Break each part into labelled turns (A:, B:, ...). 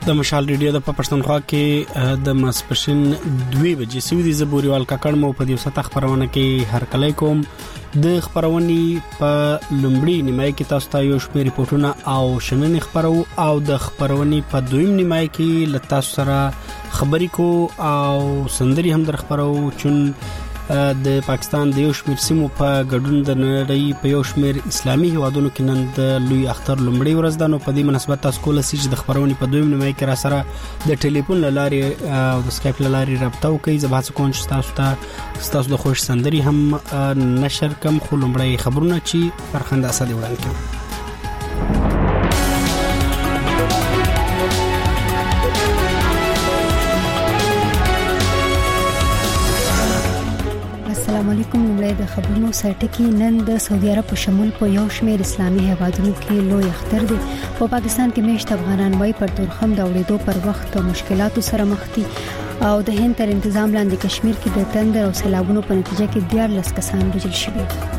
A: د مشال ریډیو د پښتونخوا کې د ماسپښین 2 بجې سوي زبوريوال کاکړ مو په دې وسه خبرونه کې هر کله کوم د خبرونې په لومړی نیمه کې تاسو ته یو شمېر ریپورتونه او شننې خبرو او د خبرونې په دویم نیمه کې لته سره خبرې کو او سندري هم در خبرو چون د پاکستان د یو شمېر سیمو په ګډون د نړۍ په یو شمېر اسلامي هیوادونو کې نن د لوی اختر لومړی ورځ ده. نو په دې مناسبت تاسو کولای شئ چې د خبرونې په دویم نیمه کې را سره د ټلیفون لارې او د سکایپ لارې رابطه وکړئ. زه به کوم چې تاسو د خوش سندري هم نشر کوم خو لومړی خبرونه چې فرخنده اسد وړاندې کوي.
B: السلام علیکم. لومړی د خبرونو سرټکی. نن د سعودي عرب په شمول په یو شمېر اسلامي هیوادونو کې لوی اختر دی. په پاکستان کې میشت افغانان وای پر تورخم د اورېدو پر وخت مشکلاتو سره مخ دي او د هند تر تنظیم لاندې کشمیر کې د تندر او سیلابونو په نتیجه کې 14 کسان وژل شوي.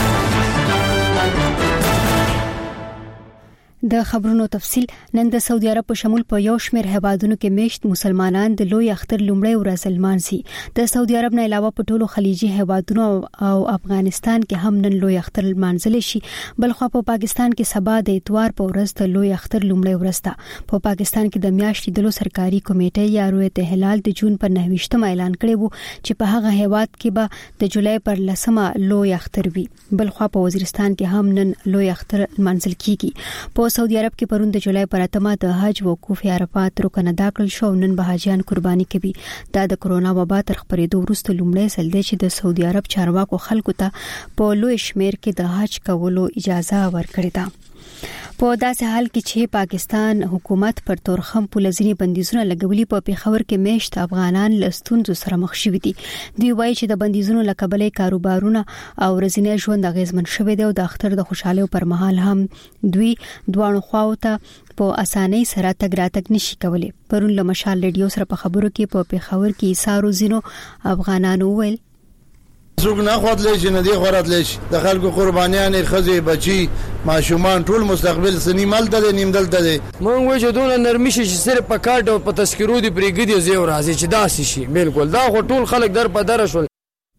B: د خبرونو تفصیل. نن د سعودي عرب په شمول په یو شمېر هیوادونو کې میشت مسلمانان د لوی اختر لومړی ورځ لمانځي. د سعودي عرب نه علاوه په ټولو خلیجي هیوادونو او افغانستان کې هم نن لوی اختر لمانځل شي. بلخو په پاکستان کې سبا د اتوار په ورځ د لوی اختر لومړی ورځ ده. په پاکستان کې د میاشتې د لو سرکاري کمیټې یا رویت هلال د جون پر 29 اعلان کړی وو چې په هغه هیواد کې به د جولای پر 10 لوی اختر وي. بلخو په وزیرستان کې هم نن لوی اختر لمانځل کیږي. په سعودي عرب کې پرون د جولای پر 8 د حج وقوف عرفات رکن ادا کړل شو. نن به حاجیان قرباني کوي. دا د کرونا وبا تر خپرېدو وروسته لومړی ځل دی چې د سعودي عرب چارواکو خلکو ته په لوی شمېر کې د حج کولو اجازه ورکړې ده. په داسې حال کې چې پاکستان حکومت پر تورخم پولځنی بندیزونه لګولي، په پیښور کې میشت افغانان له ستونزو سره مخ شوي دي. دوی وایي چې د بندیزونو له کبله کاروبارونه او ورځنی ژوند اغیزمن شوی دی او د اختر د خوشاله پر مهال هم دوی دوه خواو ته په اسانۍ سره تګ راتګ نشي کولی. پرون له مشال ریډیو سره په خبرو کې په پیښور کې ایثارو زینو افغانانو ویل
C: څوک نه خدای چې نه دی خوراتلی شي. د خلکو قربانیانې خزې بچي ماشومان ټول مستقبل سنی مال ته نیم دلته دی.
D: مونږ وایو چې دونه نرمي شي چې صرف په کارت او په تذکرو دی پرېږدي زیو راځي چې داسې شي. بالکل دا خو ټول خلک در په در شول.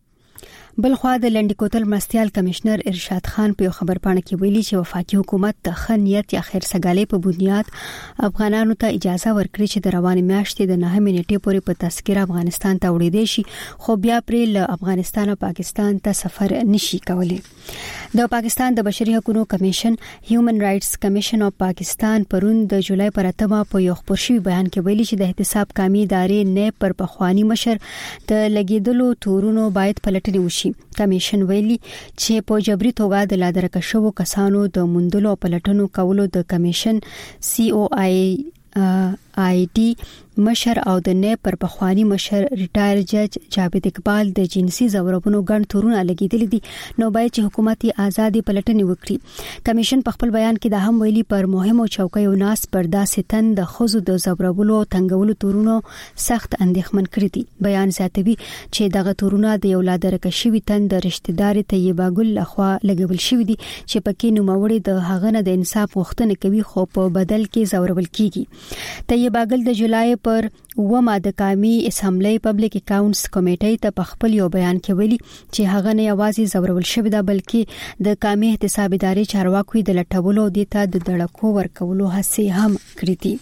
B: بلخوا د لنډی کوتل مرستيال کمشنر ارشاد خان په خبر پاڼه کې ویلي چې وفاقي حکومت د خنیت یا خیر سګالۍ په بنیاد افغانانو ته اجازه ورکړي چې د روانې میاشتې د 9 نیټې پورې په تذکره افغانستان ته وړاندې شي، خو بیا پرې له افغانستان او پاکستان ته سفر نشي کولی. د پاکستان د بشري حقوقو کمیشن هیومن رائټس کمیشن اف پاکستان پرون د جولای پر 8 په یو خبر شوی بیان کې ویلي چې د احتساب کامي ادارې نه پر پخوانی مشر د لګیدلو تورونو باید پلټنې وشي. کمیشن ویلي چې په جبري توګه د لادرکه شوو کسانو د مندلو پلټنو کولو د کمیشن COID مشر او د نه پر پخوانی مشر ریټایر جج جاوید اقبال د جنسي ځورونو ګڼ تورونه لګیدل دي، نو باید چې حکومتي ازادي پلټنې وکړي. کمیشن په خپل بیان کې دا هم ویلي پر مهمو چوکیو ناس پر داسې تن د خزو د ځورولو تنګولو تورونو سخت اندېښمن کړی دي. بیان زیاتوي چې دغه تورونه د یو لادرکه شوی تن د رشتہ دار طیبه ګل لخوا لګول شوی دي چې پکې نوموړي د هغه نه د انصاف غوښتنه کوي خو په بدل کې ځورول کیږي. طیبه ګل د جولای پر ومه د قومي اسمبلی پبلک اکاونټس کمیټې ته په خپل یو بیان کې ویلي چې هغه نه یوازې زورول شوی ده بلکې د قومي احتساب ادارې چارواکو د لټولو د ته د دړکو ورکولو هڅې هم کړې دي.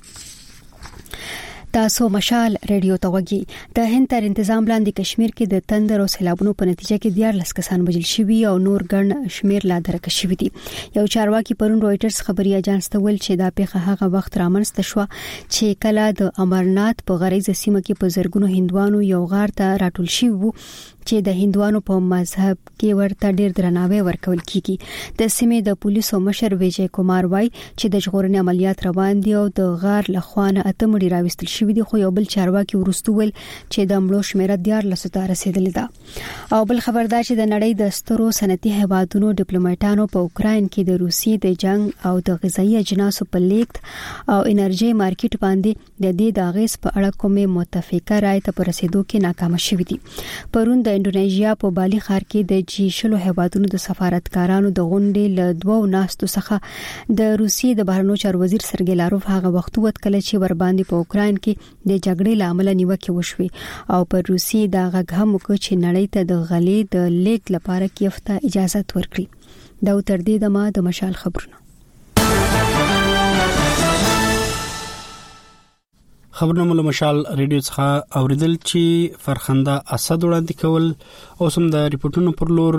B: تاسو مشال ریډیو ته وګورئ. د هند تر تنظیم لاندې کشمیر کې د تندر او سیلابونو په نتیجه کې 14 کسان وژل شوي او نور ګڼ شمیر لا درک شوي دي. یو چارواکي پرون رويټرز خبري اژانس ته ویل چې دا پیښه هغه وخت رامنځته شو چې کله د امرنات په غریزه سیمه کې په زرګونو هندوانو یو غار ته راټول شوي وو چې د هندوانو په مذهب کې ورته ډېر درناوی ورکول کیږي. د سیمې د پولیسو مشر ویجی کومار وای چې د ژغورنې عملیات روان دي او د غار لخوانه اتمړي راوستل شوې دي، خو یو بل چارواکي ورستو ول چې د مړو شمیره 14 ته رسیدلې ده. او بل خبر دا چې د نړۍ د سترو صنعتي هیوادونو ډیپلوماټانو په اوکراین کې د روسیې د جنگ او د غذایی اجناسو په لیکت او انرژي مارکیټ باندې د دې د اغیز په اړه کومه متفقه رائے ته رسیدو کې ناکام شوې دي. پرون د انډونیزیا په بالي ښار کې د G20 هیوادونو د سفارتکارانو د غونډې له 2 ناستو څخه د روسیې د بهرنیو چارو وزیر سرګی لاروف هغه وخت وکړه چې ور باندې په اوکراین کې د جګړې لامل نیوکه وشوه او پر روسیې د غږ وکړ چې نړۍ ته د غلې د لیک لپاره کیف ته اجازه ورکړي. دا تر دې د مشال خبرونه.
A: خبرونه مل مشال ریډیو څخه اوریدل چې فرخنده اسد وړاندې کول او سم د ریپورتونو پر لور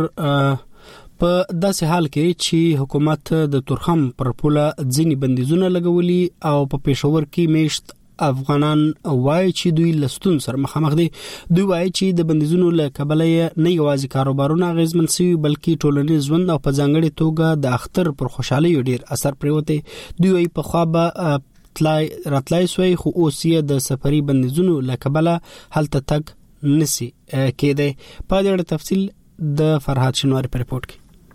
A: په داسې حال کې چې حکومت د تورخم پر پوله ځینی بندیزونه لګولي او په پېښور کې میشت افغانان وایي چې دوی لستون سره مخامخ دي. دوی وایي چې د بندیزونو له کبله نه یوازې کاروبارونه غیزمن شي بلکې ټولنیز ژوند او په ځانګړي توګه د اختر پر خوشحالي ډیر اثر پریوته. دوی وایي په خوا به راتلای سوی خو اوس یې د سفري بندیزونو لکبله هلته تک نسی کېده. په دې اړه تفصیل د فرهاد شنواری په ریپورت کې.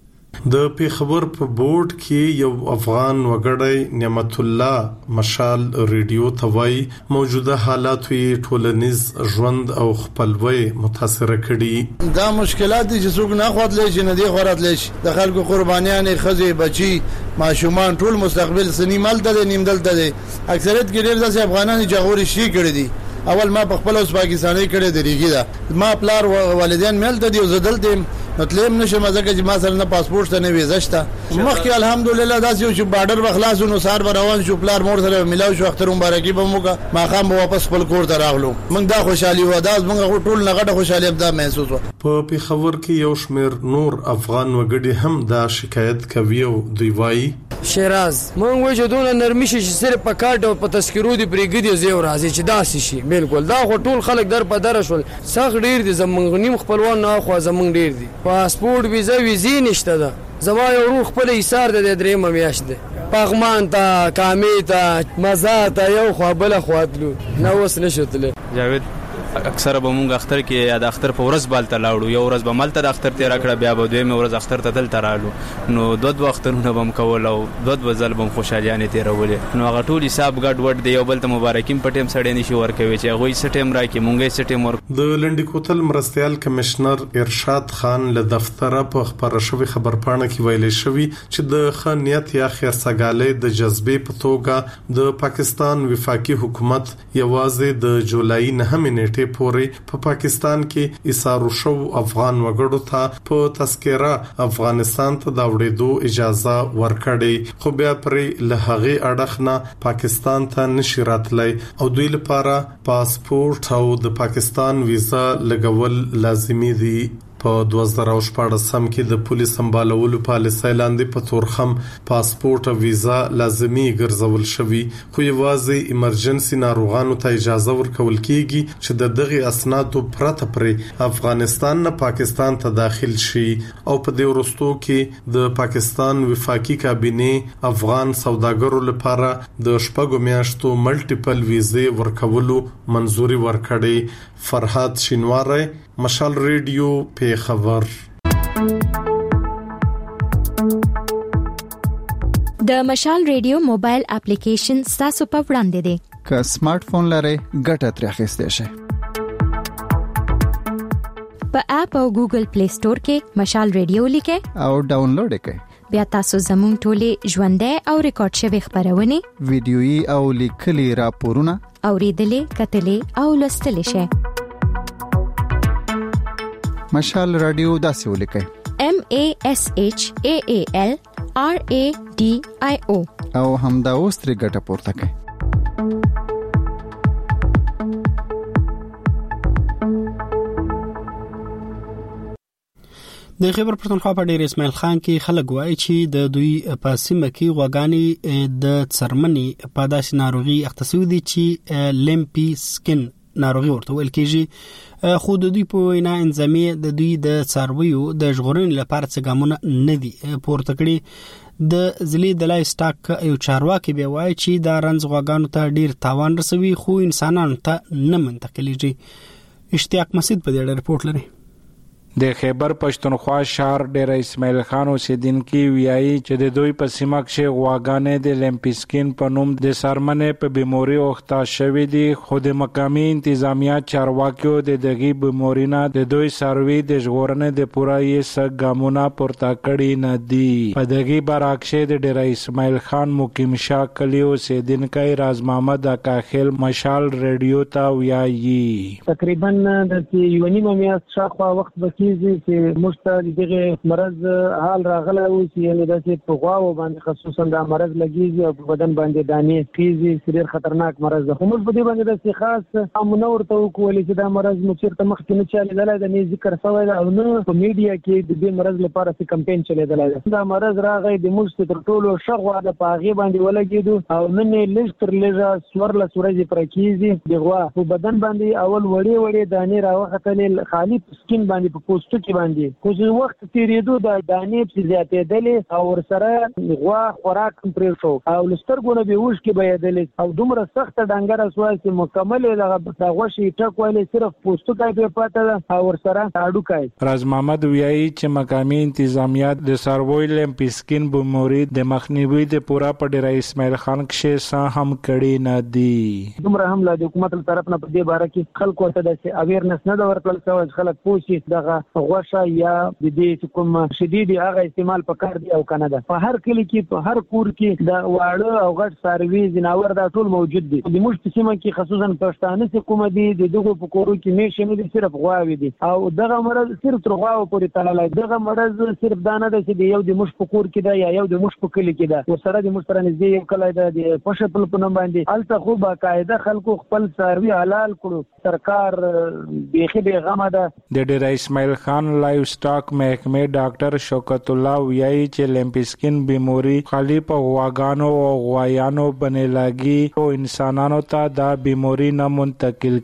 E: د پیښور په بورډ کې یو افغان وګړی نعمت الله مشال ریډیو توای موجوده حالات وی ټولنیز ژوند او خپلوي متاثر کړي.
C: دا مشکلات دي چې څوک نه خواتلې چې نه دی خوراتلې شي. د خلکو قربانيان خزي بچي ماشومان ټول مستقبل سنی مال ته نیمدل ته اکثریت کې ډیر داسې افغانان جغوري شي کړي دي. اول ما په خپل اوس پاکستاني کړي درېږي دا ما پلار والدین مل ته دی زدل دي مطلب نشم ځکه چې ما سره نه پاسپورت نه ویزه شته. مخکې الحمدلله داسې چې بارډر بخلاص نو سار روان شو پلار مور سره ملاو شو اختر مبارکي به موږ ما خام واپس خپل کور ته راغلو. موږ دا خوشحالي و دا موږ ټول نه غټه خوشحالي دا محسوس و.
E: په پیښور کې یو شمیر نور افغان وګړي هم دا شکایت کوي او دوی وایي
D: شیراز مونږ وایو دونه نرمي شي چې صرف په کارت او په تذکرو دی پرېګدي زیو راځي چې داسې شي. بالکل دا خو ټول خلک در په در شول سخت ډیر دي زمونږ نیم خپلوان نه خو زمونږ ډیر دي. پاسپورت ویزه نشته ده. زما یو روح خپل ایثار د درېم میاشت ده پغمان ته کامې ته مزه ته یو خو بل خواتلو نو وس نشوتله.
F: جاوید اکثر به مونږ اختر کې یا د اختر په ورځ بالته لاړو یو ورځ به ملته د اختر تیر کړه بیا به دوی مې ورځ اختر ته دل ترالو نو دوه اخترونه بم کول او دوه ځل بم خوشالیانه تیرولې نو هغه ټول حساب ګډ وډ دی یو بل ته مبارکیم پټیم سړی نشي ورکوي چې هغه سټیم راکې مونږه سټیم ور.
E: د لنډی کوتل مرستيال کمشنر ارشاد خان له دفتر په خبر شوی خبرپاڼه کې ویل شوی چې د خنیت یا خیرسګالې د جذبې په توګه د پاکستان وفاقي حکومت یوازې د جولای 9 نیټه پورې په پاکستان کې ایثار شو افغان وګړو ته په تذکرہ افغانستان ته د وړېدو اجازه ورکړې خو بیا پرې له هغه اړخ نه پاکستان ته نشي راتلای او دوی لپاره پاسپورت او د پاکستان ویزا لګول لازمي دي. په 2014 کې د پولیس سمبالولو پالیسۍ لاندې په تورخم پاسپورت او ویزا لازمي ګرځول شوی خو یوازې ایمرجنسي ناروغانو ته اجازه ورکول کیږي چې د دغه اسنادو پرته پرې افغانستان نه پاکستان ته داخل شي او په دې وروستو کې د پاکستان وفاقي کابینه افغان سوداګرو لپاره د شپږو میاشتو ملټیپل ویزې ورکولو منزوري ورکړې. فرهاد شینواری مشال ریډیو په خبر.
G: د مشال ریډیو موبایل اپلیکیشن تاسو په وړاندې دی.
H: که سمارټ فون لرئ ګټه ترې اخیستئ شئ.
G: په اپ او ګوګل پلی سٹور کې مشال ریډیو لیکئ او
H: ډاونلوډ کړئ.
G: بیا تاسو زموږ ټولې ژوندۍ او ریکارډ شوی خبرونه
H: ویډیويي او لیکلي راپورونه
G: اوریدلې کتلې او لوستلې شئ.
H: مشال رادیو داسې ولیکئ
G: MASHAAL RADIO
H: او همدا اوس ترې ګټه پورته کړئ.
A: د خیبر پښتونخوا په ډیر اسماعیل خان کې خلک وایي چې د دوی په سیمه کې غواګانې د څرمنې په داسې ناروغي اخته شوې دي چې لیمپي سکن ناروغي ورته ویل کېږي. خو د دوی په وینا انځامي د دوی د څارویو د ژغورنې لپاره څه ګامونه نه دي پورته کړي. د ضلع د لای سټاک یو چارواکي بیا وایي چې دا رنځ غواګانو ته ډیر تاوان رسوي خو انسانانو ته نه منتقلیږي. اشتیاق مسعود په دې رپورت لري.
I: د خیبر پښتونخوا شهر ډیر اسماعیل خان اوسیدونکي ویایي چې د دوی په سیمه کې غواګانې د لمپسکین په نوم د سرمنې په بیموري اوخته شوې دي خو د مقامي انتظامیه چارواکیو د دغه بیموري نه د دوی سروي د ژغورنې د پوره یې سګ ګامونه پورته کړي نه دي. په دغه برعکس د ډیر اسماعیل خان مقیم شاه کلی اوسیدونکي راز محمد اکاخیل مشال رادیو ته ویایي
J: تقریبا د یو نیمه میاشت شاوخوا وخت بکی چې مشته دغه مرض حال راغلی و چې داسې په غواو باندې خصوصا دا مرض لګیږي او په بدن باندې دانې کیږي. ډېر خطرناک مرض ده خو موږ په دې باندې داسې خاص امونه ورته وکولې چې دا مرض مو چېرته مخکې نه چلېدلی ده نه ذکر شوی ده او نه په میډیا کې د دې مرض لپاره څه کمپین چلېدلی ده. دا مرض راغی د موږ تر ټولو ښه غوا ده په هغې باندې ولګېدو او نن یې لږ تر لږه 14 ورځې پوره کېږي. د غوا په بدن باندې اول وړې دانې راوختلې خالي سکین باندې په پوستو کې باندې خو چې وخت تیریدو د دانې په زیاتېدلې او ورسره غوا خوراک پرې شو او لسترګونه به وښکې بهېدلې او دومره سخته ډنګره شوه چې مکمل د غوښې ټک ویلې صرف پوستکی پرې پاته ده او ورسره هډوکی.
I: راز محمد ویایي چې مقامي انتظامیه د څارویو لمپسکین بیموري د مخنیوي د پوره په ډیر اسماعیل خان کې څه هم کړي نه دي.
J: دومره هم له حکومت طرف نه په دې باره کې خلکو ته د اویرنس نه ورکړل شوی خلک پوه شي دغه غوښه یا د دې کوم شدید هغه استعمال پکار دی او کنه ده. په هر کلی کې په هر کور کې د واړه او غټ څاروي جناور دا ټول موجود دي. د موږ په سیمه کې خصوصا پښتانه چې کوم دي د دغه په کورو کې نشي نه دي صرف غواوي دي او دغه مرض صرف تر غواو پورې تړلی. دغه مرض صرف دا نه ده چې د یو د موږ په کور کې ده یا یو د موږ په کلی کې ده ورسره د موږ سره نږدې یو کلی ده د پښه په نوم باندې هلته خو باقاعده خلکو خپل څاروي حلال کړو. سرکار بیخي بېغمه ده.
I: د ډیر اسماعیل خان لایو سټاک محکمه ډاکټر شوکت الله ویایي چې لمپسکین بیموري خالی په غواګانو او غوایانو باندې لاګي او انسانانو ته دا بیموري نه منتقل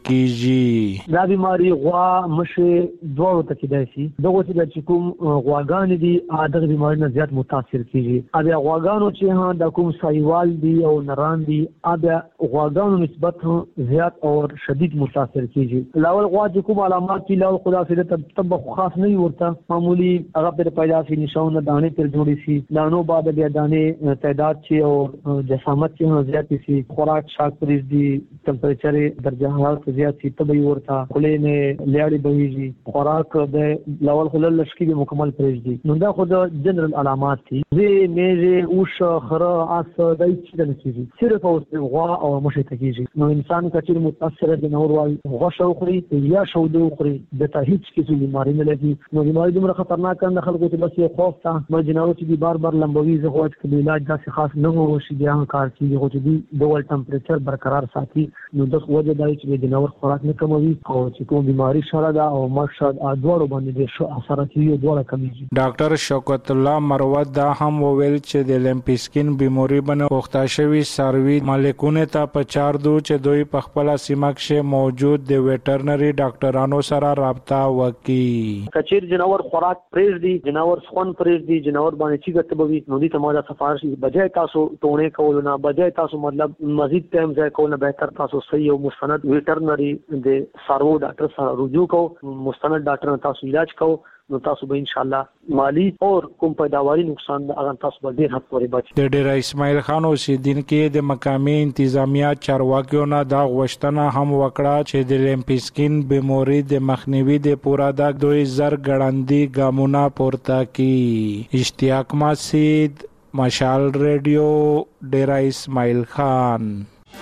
I: کیږي.
J: دا بیماری غوا مشه دوه ته کېدای شي. دغه چې کوم غواګان دي دغه بیماری نه زیات متاثر کیږي. بیا غواګانو چې د کوم سایوال دي او نران دي بیا غواګانو نسبت زیات او شدید متاثر کیږي. لاول غوا چې کوم علامات دي لاول خدا سره تب خاص نه ورته معمولی هغه پر پیدا شي نشونه دانې پر جوړي شي دانو بعد بیا دانې تعداد چې او جسامت چې زیات شي خوراک شاک پریز دي ټمپریچر درجه حرارت زیات شي تبي ورته خلې نه لیاړي بهيږي خوراک د لاول خلل لشکي مکمل پریز دي. نو دا خو د جنرال علامات دي. زه میزه اوش خره اس دای چې د نشي صرف او غوا او مشه تکیږي. نو انسان کچې متاثر دي نور وايي غوا شوخري یا شودو خوري د ته هیڅ کیسه بیماری نه لګي. نو بیماری دومره خطرناک کنده خلکو ته بس یې خوف تا ما جناو چې بار بار لمبوي زه خو چې علاج داسې خاص نه هو شي بیا کار کوي خو چې د ټمپریچر برقرار ساتي. نو د وجه دا چې جناور خوراک نه کموي او چې کوم بیماری شره ده او مرشد ادوړو باندې د شو اثرات یې دوړه کمیږي.
I: ډاکټر شوکت الله مروت دا هم وویل چې د لمپسکین بیماری باندې وخته شوی سروي مالکونه ته په چار دو چې دوی په خپل سیمه کې موجود د ویټرنری ډاکټرانو سره رابطه وکړي.
J: کچیر جناور خوراک پریز دي جناور سخن پریز دي جناور باندې چې ګټبوي نو دي تماده سفارش بجای تاسو ټونه کول نه بجای تاسو مطلب مزید ټایم ځای کول نه بهتر تاسو صحیح او مستند ویټرنری د سارو ډاکټر سره رجوع کو مستند ډاکټر تاسو علاج کو نو تاسو به ان شاء الله مالی او کوم پیداواري نقصان هغه تاسو به ډیر حد پورې بچ.
I: د ډیر اسماعیل خان اوسیدونکو د مقامي انتظامیه چارواکیو نه دا غوښتنه هم وکړه چې د لمپسکین بیموري د مخنیوي د پوره د دوی زر ګړندې ګامونه پورته کړي. اشتیاق مسعود مشال رادیو ډیر اسماعیل خان.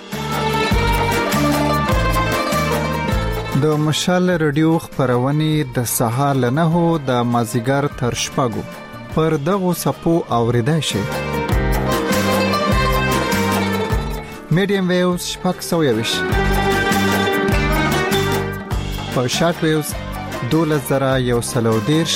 H: د مشال رادیو خبرونه د سهار له 9 د مازیګر تر شپږو پر دغه سپو اوریدای شي. میډیم ویوز شپږ سویوش په شارټ ویوز 2113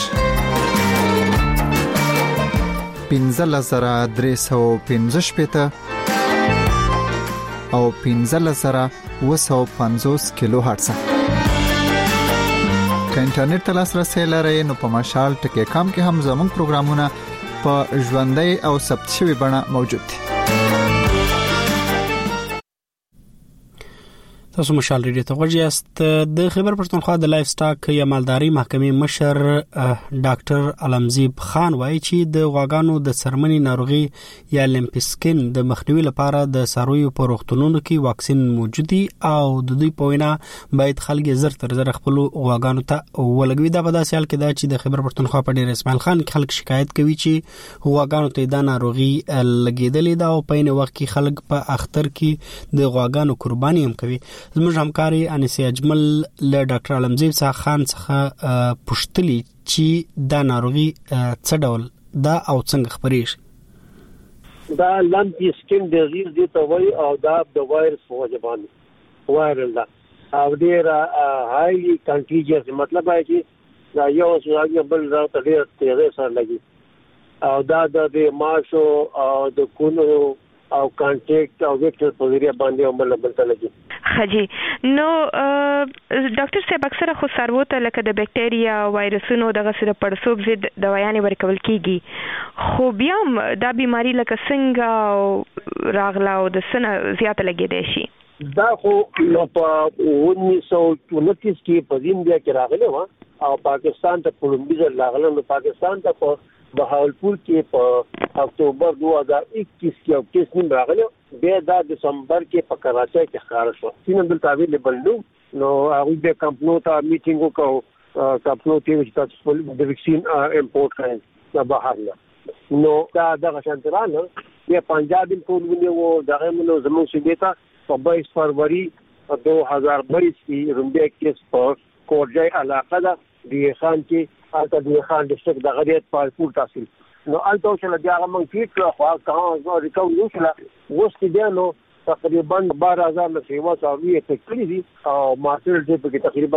H: 15315 او 15480 250 کیلو هرتز. که انټرنیټ ته لاسرسي لرئ نو په مشال ټکی کام کې هم زموږ پروګرامونه په ژوندۍ او ثبت شوی بڼه موجود دي.
A: تاسو مشال ریډیو ته غوږی یاست. د خیبر پښتونخوا د لایف سټاک یا مالداري محکمې مشر ډاکټر علمزیب خان وایي چې د غواګانو د څرمنې ناروغي یا لمپسکن د مخنیوي لپاره د څارویو په روغتونونو کې واکسین موجود دي او د دوی په وینا باید خلک زر تر زر خپل غواګانو ته ولګوي. دا په داسې حال کې دا چې د خیبر پښتونخوا په ډیر اسماعیل خان کې خلک شکایت کوي چې غواګانو ته دا ناروغي لګیدلې ده او په این وخت کې خلک په اختر کې د غواګانو قرباني هم کوي. زموږ همکاري انیسه اجمل له ډاکټر علمزیب خان څخه پوښتلي چې دا ناروغي څه ډول دا او څنګه خپرېږي.
K: دا لمپي سکن ډیزیز دی ته وایي او دا د وایرس په وجه باندې وایرل ده او ډیر هایلی کنټیجیس، مطلب دی چې دا یو څه بل راته ډیر تیزه سره لګي او دا د ماشو او د کونو او کانټیکټ او ویکټر په ذریعہ باندې عمل بلته لګي.
L: خجی نو ډاکټر صاحب اکثره خو څارویو ته لکه د بکټریا وایرسونو دغه سره پړسوب ضد دوايانې ورکول کیږي، خو بیا دا بیماری لکه څنګه راغله او د سنه زیاته لګیدای شي؟
K: دا خو په 1929 کې په زیمبیا کې راغله و او پاکستان ته په لومړي ځل راغله. نو پاکستان ته په بهاولپور کې په اکتوبر 2021 کې او کیس نیم راغله. بیا دا دسمبر کې په کراچۍ کې ښکار شو. سینه بل تعویل بللو نو هغه د کمپنیو ته میټینګ وکاو. کمپنیو ته چې تاسو د ویکسین امپورټ کړئ دا بهر نه نو دا دغه شانترانه یا پنجاب ټول ونیو دغه نو زموږ شګیتا په 22 فروری 2022 کې رومبه کیس په کورجای علاقه ده دی خان کې الته دی خان ډسټریکټ د غریت پالپور تحصیل نو الته چې لږه موږ فیټ خو کاه ریکاو نو شله وست دی نو تقریبا 12000 لسیوا ساوی تکلی دي او مارکیټ دې په تقریبا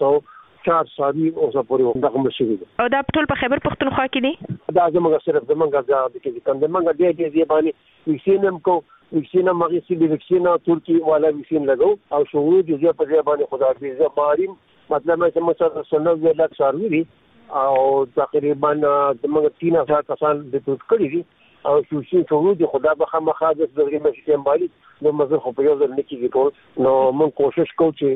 K: 504 ساوی اوسه پورې دغه مشوي
L: او دا ټول په خیبر پښتونخوا کې دي.
K: دا زموږ صرف زموږ ځای کې کوم موږ دې باندې ویکسینم کو ویکسینا مغی سی ویکسینا ترکی والا ویکسین لګو او شروع دي په ځای باندې خدای دې زماریم مطلب چې موږ سره 90 لک ساروي دي او تقریبا دغه 3000 کسان د توت کړی دي او شروع دي خدای به خامخا د دغه مشکل باندې نو موږ خو په یو ځل نه کیږي ټول نو موږ کوشش کوو چې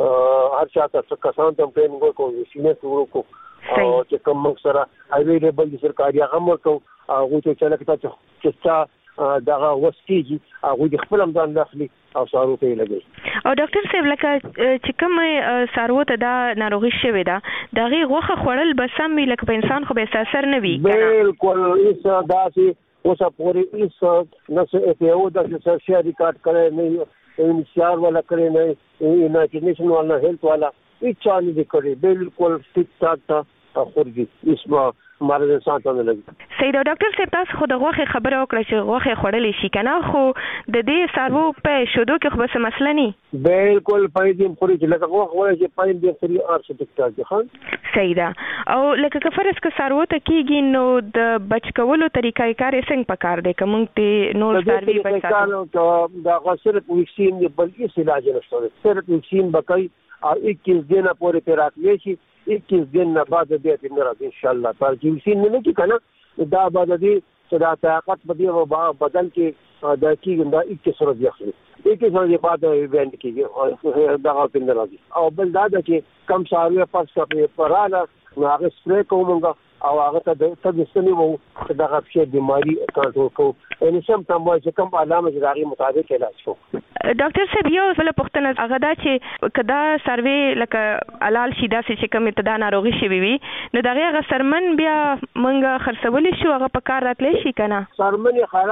K: هر چا ته کسان ته ټریننګ وکړو سینې شروع کو او چې کوم موږ سره اویلیبل دي سرکاري هغه ورکو هغه ته چې لکه چې دغه وسکیږي هغه د خپل امدان داخلي او سارو ته لګي.
L: او ډاکټر صاحب لکه چې کوم سارو ته دا ناروغي شوې ده دغه غوخه خوړل به سم لکه په انسان خو به اثر نه وي.
K: بالکل ایس داسې اوسه پورې ایس نو ته یو د سرشیا ریکارډ کړي نه انشار ولا کړي نه یونایټډ نیشن والا هیلث والا هیڅ نه دي کړی. بالکل ټیک ټاک تا خورګي اسما مرز ساتل لګي.
L: سید ډاکټر صاحب تاسو خو د غوخه خبره وکړه چې غوخه خوړلې شي کنه خو د دې سارو په شودو کې خو بس مسله نه.
K: بالکل پاید خوري چې لکه غوخه وایي چې پاید دې خوري ارشد ټیک ټاک خان
L: سیدا او لکه کفرس که سارو ته کیږي نو د بچ کولو طریقې کار یې څنګه پکار دی کوم ته نو ساروي
K: بچا دا غسرت ویکسین بل هیڅ علاج نشته. صرف ویکسین بکای او 21 دینه پورې تراپی شي 21 दिन بعد دې تمرا ان شاء الله پر جنسین نه کی کنه دا بعد دې صدا طاقت بدی او بدن کې دا کیږي دا 21 سره ځخري 21 سره بعد ایونت کیږي دا تمرا او بل دا چې کم ساروی پس پراله هغه سپری کومګه او هغه ته د تدسنی وو دا غفشه بیماری کنټرول کو ان سم تم چې کوم علامه جراحي مطابق علاج کو.
L: ډاکټر صاحب یو بل پوښتنه هغه دا چې کدا سروي لکه علال شي دا چې کوم ابتدا ناروغي شي وي نو دغه سرمن بیا مونږ خرڅول شو هغه په کار راتلی شي کنه
K: سرمن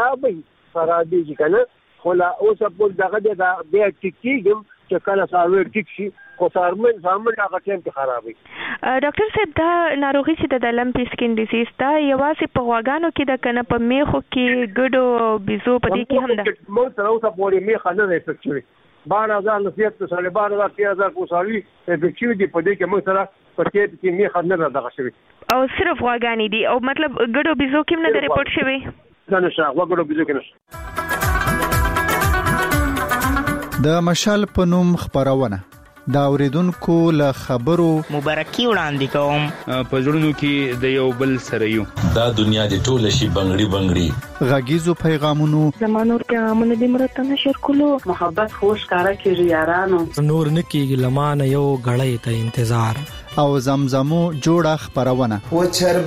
K: خرابي کنه خو لا اوس په دغه د بیا ټیکيګم چې کله سروي ټیک شي خو سرمن هغه ټیم کې خرابي.
L: ډاکټر صاحب دا ناروغي چې د لمپي سکن ډیزیز دا یوازې په غواګانو کې د کنه په میخو کې ګډو بيزو په دې کې هم ده
K: مو تر اوسه پورې میخ نه افیکټوي 12000 نصیحت سره 12000 3000 کوساوي افیکټوي دي په دې کې مو سره په کې میخ نه دغه شوی
L: او صرف غواګانی دي او مطلب ګډو بيزو کې نه ریپورت شوی
K: نه نشه غواګړو بيزو کې نشه.
H: د مشال په نوم خبرونه دا اوریدونکو له خبرو
M: مبارکي وړاندې کوم.
N: په زړونو کې د یو بل سره یو.
O: دا دنیا د ټوله شي بنگړي بنگړي.
H: غږیزو پیغامونو
P: زمانو پیغامونه د مرتنه شر کولو محبت خوش کارا کیږي یارانو.
Q: نور نکیږي لمانه یو غړې ته انتظار.
H: او زمزمو جوړه خبرونه
R: و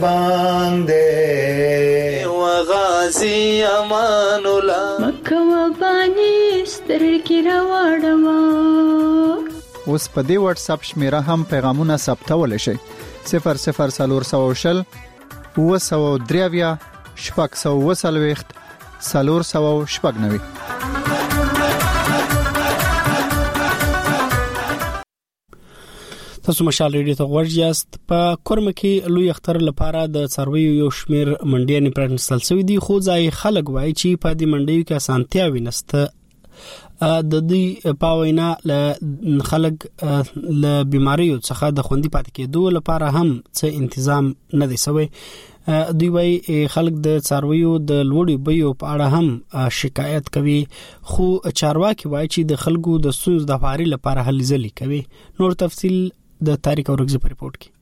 R: چرباندې و غازی امان الله
S: مکه و بانی سترګې راوړما.
H: اوس په دې واتس اپ شمیره هم پیغامونه ثبتول شي 0040 203 شپږ 490.
A: تاسو مشال ریډیو ته ورجاست. په کورم کې لوی اختر لپاره د څارویو یو شمیر منډیانې پرانستل شوې دي، خو ځای خلک وایي چې په دې منډیو کې اسانتیا وینسته. د دې پاوینا له خلک له بیماریو څخه د خوندي پاتې کېدو لپاره هم څه تنظیم نه دی شوی. دوی وایي خلک د څارویو د لوړو بیو په اړه هم شکایت کوي، خو چارواکي وایي چې د خلکو د ستونزو د حل لپاره هلې ځلې کوي. نور تفصیل د تاریخ اورګزي په ریپورت کې.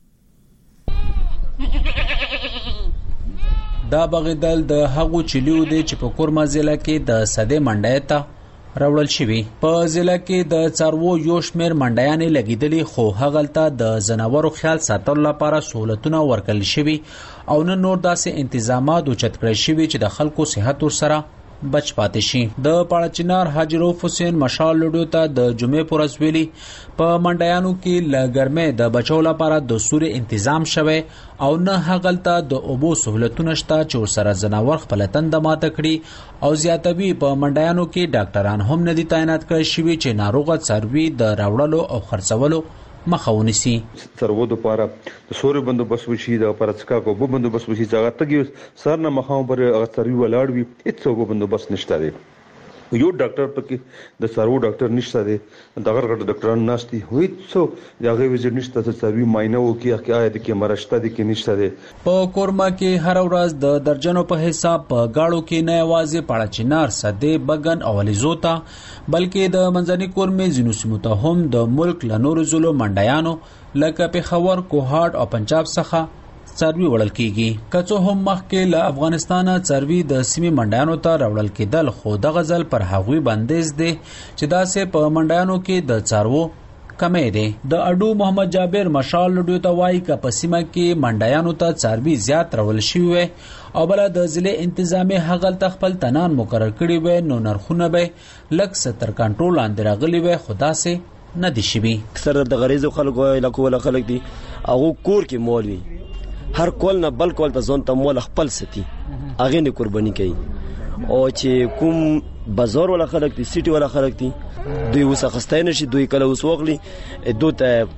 T: دا بغیدل د هغو چلیو دی چې په کورما ضلع کې د صدې منډای ته راوړل شوی. په ضلع کې د څاروو یو شمیر منډیانې لګیدلې، خو هغلته د زناورو خیال ساتلو لپاره سہولتونه ورکړل شوی او نور داسې انتظامات اوچت کړل شوی چې د خلکو صحت ورسره بچ پاتې شي. د پاړچنار حاجی روف حسین مشال لډو ته د جمعې پر ورځ ویلي په منډیانو کې لګرمه د بچو لپاره د سوري تنظیم شوه او نه هغلته د اوبو سہولتونه شته چې سره زناور خپل تند ماته کړي او زیاتوي. په منډیانو کې ډاکټران هم نه دي تعینات کړي شوی چې ناروغه څاروي د راوړلو او خرڅولو مخاوني سي.
U: څاروو د لپاره د سوري بندوبست وشي، د پرڅکا کو بو بندوبست وشي، ځکه تګي سر نه مخاو پر هغه څاروي ولاړ وي، هیڅ وګ بندوبست نشته دی. یو ډاکټر پکې د څاروو ډاکټر نشته دی، دغه غټ ډاکټران ناشتي وي، څو دغه ویزټ نشته چې څاروي معاینه وکي چې آیا د کې مرشته دي کې نشته دی.
T: په کورما کې هر ورځ د درجنو په حساب په گاړو کې نه یوازې پاړچنار صدې بغن او لیزوتا بلکې د منځني کورمې زینو سیمو ته هم د ملک لنور زلو منډیانو لکه پیښور، کوهاټ او پنجاب څخه څاروي وړل کیږي. کڅو هم مخکې له افغانستانه څاروي د سیمې منډیانو ته راوړل کېدل، خو د غزل پر هغوی بندیز دي چې داسې په منډیانو کې د څاروو کمې دي. د اډو محمد جابر مشال لډو ته وایي که په سیمه کې منډیانو ته څاروي زیات راول شوی وي او بل د ضلع انتظامی هغل تخپل تنان مقرر کړي وي، نو نرخونه به لک ستر کنټرول لاندې راغلي وي، خدا سه نه دي شوی.
V: اکثر د غریزو خلکو علاقو ولا خلک دي هغه کور کې مولوي هر کول نه بل کول ته ځون ته مول خپل ستي اغه نه قرباني کوي. او چې کوم بازار ولا خلک دي سيټي ولا خلک دي دوی وسه خستای نشي، دوی کله وسوغلي دوته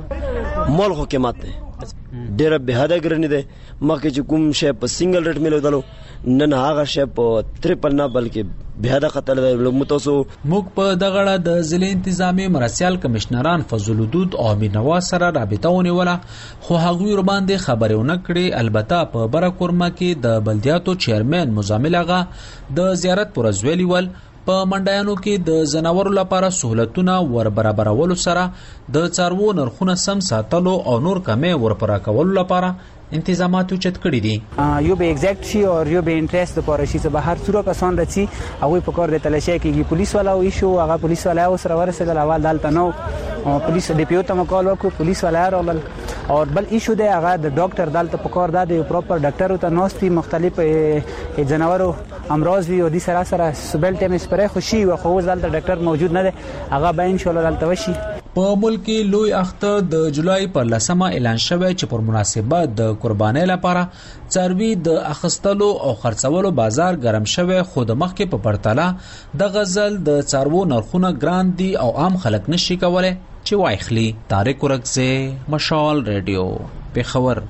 V: مول حکومت ډېر به حدا ګرنی ده. مخکې چې کوم شی په سنگل ریټ ملو دلو نن هغه شی په ټریپل نه بلکې به حدا خطر متوسو.
T: موږ په دغه د ضلع انتظامی مرسیال کمشنران فضل الدود او امین نواز سره رابطه ونیوله، خو هغه ور باندې خبرونه کړې. البته په برکورما کې د بلدیاتو چیرمن مزامل هغه د زیارت پر ځویلی ول په منډیانو کې د زناورو لپاره سہولتونه ور برابرولو سره د څاروو نرخونه سم ساتلو او نور کمې ور پرا کولو لپاره انتظامات اوچت کړي دي.
W: یو به ایگزیکټ شي او یو به انټرست لپاره شي چې بهر څوره کسان رچی هغه په کار د تلاشي کېږي. پولیس والا وي شو هغه پولیس والا سره ورسېدل، اول دالته نو پولیس ډي پی او ته مکال وکړو، پولیس والا راغلل او بل ایشو دی هغه د ډاکټر دالته په کار د پراپر ډاکټر ته نوستي مختلف جناورو امراض وي او د سره سره سبل ټیم سپری خوشي او خو دالته ډاکټر موجود نه دی، هغه به ان شاء الله دالته وشي.
T: په ملک کې لوی اختر د جولای پر 10 اعلان شوی چې پر مناسبت د قربانۍ لپاره څاروي د اخستلو او خرڅولو بازار ګرم شوی، خو د مخکې په پرتله د غزل د څاروو نرخونه ګران دي او عام خلک نشي کولای چې وایخلي. طارق ورکزه، مشال ریډیو، پیښور.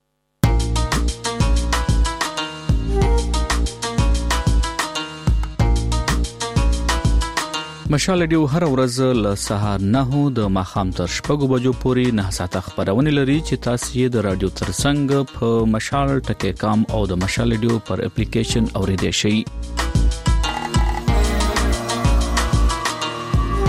X: مشال ریډیو هر ورځ له سهار 9 د ماخام تر 6 بجو پورې 9 ساعته خبرونه لري چې تاسو یې د رادیو ترڅنګ په مشال ټکی کام او د مشال ریډیو پر اپلیکیشن اوریدئ شئ.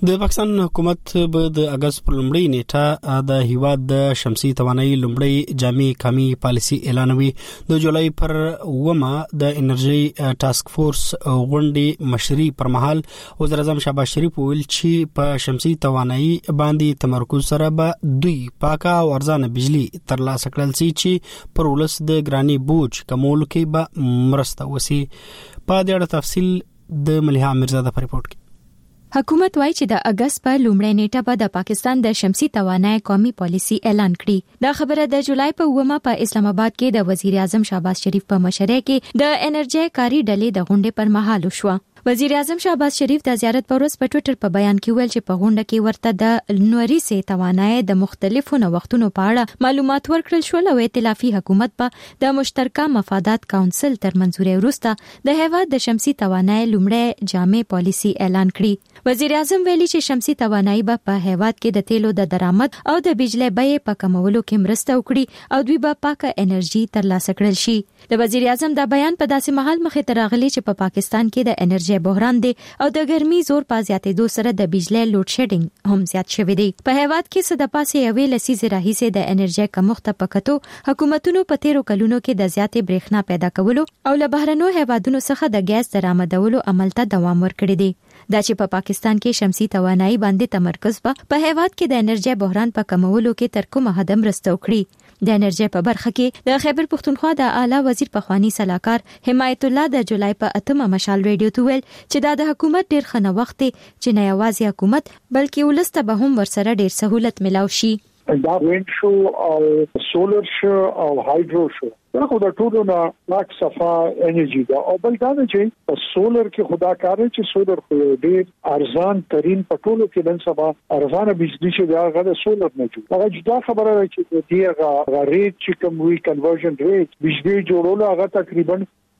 A: د پاکستان حکومت به د اگست پر لومړۍ نیټه د هیواد د شمسي توانایي لومړۍ جامع کامي پالیسي اعلانوي. د جولای پر 9 د انرژي ټاسک فورس غونډې مشري پر مهال وزیر اعظم شهباز شریف ویل چې په شمسي توانایي باندې تمرکز سره به دوی پاکه او ارزانه بجلی ترلاسه کړل چې پر ولس د ګراني بوج کمولو کې به مرسته وسی. په دې اړه تفصیل د مليحه میرزاده په ریپورت کې.
G: حکومت وايي چې د اگست په لومړۍ نیټه به د پاکستان د شمسي توانایي قومي پالیسي اعلان کړي. دا خبره د جولای په 9 په اسلام آباد کې د وزیر اعظم شهباز شریف په مشرۍ کې د انرژي کاری ډلې د غونډې پر مهال وشوه. وزیر اعظم شهباز شریف د زیارت پر ورځ په ټوئیټر په بیان کې ویل چې په غونډه کې ورته د نوري سي توانایي د مختلفو نوښتونو په اړه معلومات ورکړل شول او ائتلافي حکومت په د مشترکه مفادات کونسل تر منځوري وروسته د هیواد د شمسي توانایي لومړی جامع پالیسي اعلان کړي. وزیر اعظم ویلي چې شمسي توانایي په هیواد کې د تیلو د درآمد او د بجلی بیې په کمولو کې مرسته وکړي او دوی به پاکه انرژي ترلاسه کړل شي. د وزیر اعظم دا بیان په داسې مهال مخې ته راغلی چې په پاکستان کې د انرژي بحران دی او د ګرمي زور په زیاتېدو سره د بجلی لوډ شیډینګ هم زیات شوی دی. په هیواد کې څه د پاسه یوې لسیزې راهیسې د انرژي کمښت په کتو حکومتونو په تیرو کلونو کې د زیاتې برېښنا پیدا کولو او له بهرنیو هیوادونو څخه د ګیس درآمدولو عمل ته دوام ورکړی دی. دا چې په پاکستان کې شمسي توانایي باندې تمرکز په هیواد کې د انرژي بحران په کمولو کې تر کومه حد مرسته وکړي. د انرژي په برخه کې د خیبر پختونخوا د اعلی وزیر پخوانی سلاکار حمایت الله د جولای په 8 مشال ریډیو ته ویل چې د حکومت ډیر خنه وخت چې نه یوازې حکومت بلکې ولسته به هم ورسره ډیر سہولت ملاو شي.
B: دا ویند شو او سولر شو او هایدرو شو دا خو د ټولو نه لاک صفا انرژي دا او بل دا چې په سولر کې خدا کار چې سولر خو ډیر ارزان ترين په ټولو کې نن سبا ارزانه بجلی چې دا غو سولر نه جوړ هغه جدا خبره ده چې دیغه ریټ چې کوم وی کنورژن ریټ بجلی جوړول هغه تقریبا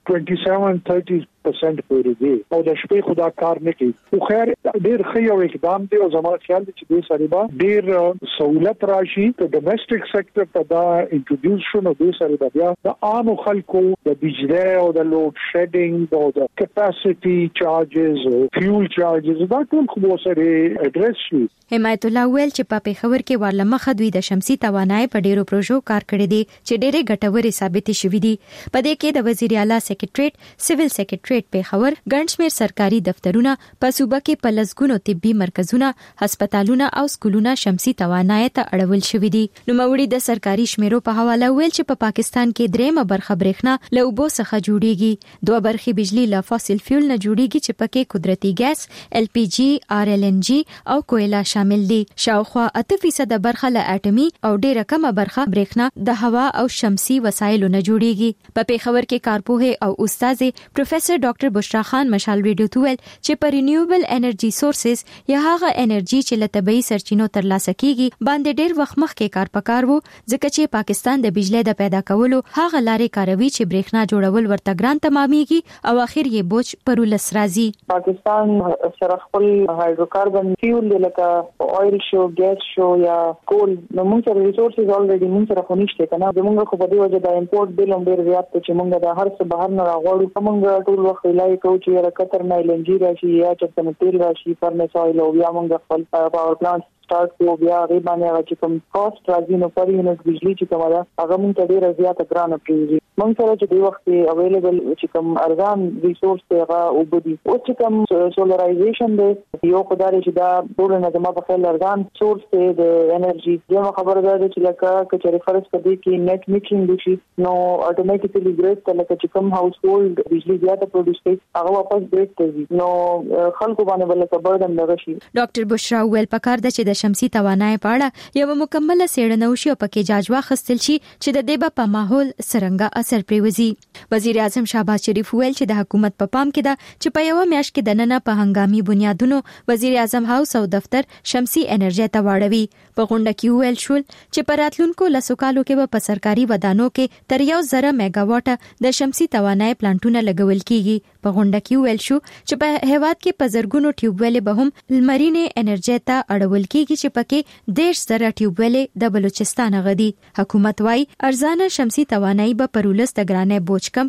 B: 27-30% پورې دی او د شپې خدا کار نه کوي. خو خیر ډیر ښه یو اقدام دی او زموږ خیال دی چې د سریبا ډیر سہولت راشي ته ډومېسټک سېکټر ته دا انټروډیوس شو نو د سریبا بیا د عام خلکو د بجلی او د لوډ شیډینګ او د کیپاسټي چارجز او فیول چارجز دا ټول خو سره اډریس شي.
G: حمایت الله ویل چې په پیښور کې ورلمخه دوی د شمسي توانایي په ډیرو پروژو کار کړی دی چې ډېرې ګټورې ثابت شوې دي. په دې کې د وزیر اعلی سیکریټریټ سیویل سیکریټریټ پیښور ګڼ شمېر سرکاري دفترونه په صوبه کې په لسګونو طبي مرکزونه هسپتالونه او سکولونه شمسي توانایي ته اړول شوې دي. نوموړي د سرکاري شمیرو په حواله ویل چې په پاکستان کې درېمه برخه برېښنا له اوبو څخه جوړیږي. 2 برخې بجلی له فاسیل فیول نه جوړیږي چې پکې قدرتي ګیس LPG RLNG او کوئله شامل دي. شاوخوا 8% برخه له اټومي او ډیره کمه برخه برېښنا د هوا او شمسي وسایلو نه جوړیږي. په پیښور کې کارپوه او استاد پروفیسور ډاکټر بشرا خان مشال ریډیو ته ویل چې په رینیوبل انرژي سورسز یا هغه انرژي چې له طبيعي سرچینو ترلاسه کیږي باندې ډیر وخت مخکې کار پکار وو ځکه چې پاکستان د بجلی د پیدا کولو هغه لارې کاروي چې برېښنا جوړول ورته ګران تمامېږي او اخر یې بوج پر ولس راځي.
P: پاکستان سره خپل هایدروکاربن فیول لکه اویل شو ګیس شو یا کول نو موږ سره ریسورسز الریډي موږ سره خو نشته کنه موږ خو په دې وجه د امپورټ بیل هم ډیر زیات چې موږ د هر څه بهر نه راغواړو موږ ټول وخت لای کوو چې راکتر نه LNG راشي یا چې تیل راشي فرنس اویل او یا موږ خپل پاور پلانټ سٹارټ کو بیا غیبانه چې کوم کاست راځي نو پر یونټ بجلی چې کومه ده هغه موږ ته ډیره زیاته ګرانه پریږي. موږ سره چې د وخت اویلیبل چې کوم ارزان ریسورس ته هغه وبدي او چې کوم سولرایزیشن دی یو خدای چې دا ټول نه د ما په خپل ارزان سورس ته د انرژي یو خبره ده چې لکه کچې فرض کړي کې نیټ میټرینګ وشي نو اتوماتیکلی ګریډ ته لکه چې کوم هاوس هولډ بجلی زیاته پروډوس کوي هغه واپس ګریډ ته ځي نو خلکو باندې بل څه بردن نه شي.
G: ډاکټر بشرا ویل پکار ده چې د شمسي توانایي په اړه یو مکمله څېړنه وشي او پکې جاج واخیستل شي چې د دې په ماحول څرنګه اثر پریوزي. وزیر اعظم شهباز شریف ویل چې د حکومت په پام کې ده چې په یو میاشت کې د نن په هنګامي بنیادونو وزیر اعظم هاوس او دفتر شمسي انرژي ته واړوي. په غونډه کې ویل شول چې په راتلونکو لسو کالو کې په سرکاري ودانو کې تر 1000 میگا واټ د شمسي توانایي پلانټونه لګول کیږي. په غونډه کې ویل شو چې په هیواد کې په زرګونو ټیوبویل به هم لمرینه انرژي ته اړول کیږي چې پکې 1.5 ټیوبویل د بلوچستان غدي. حکومت وايي ارزانه شمسي توانایي به پر ولس د ګرانه بوج کم کړي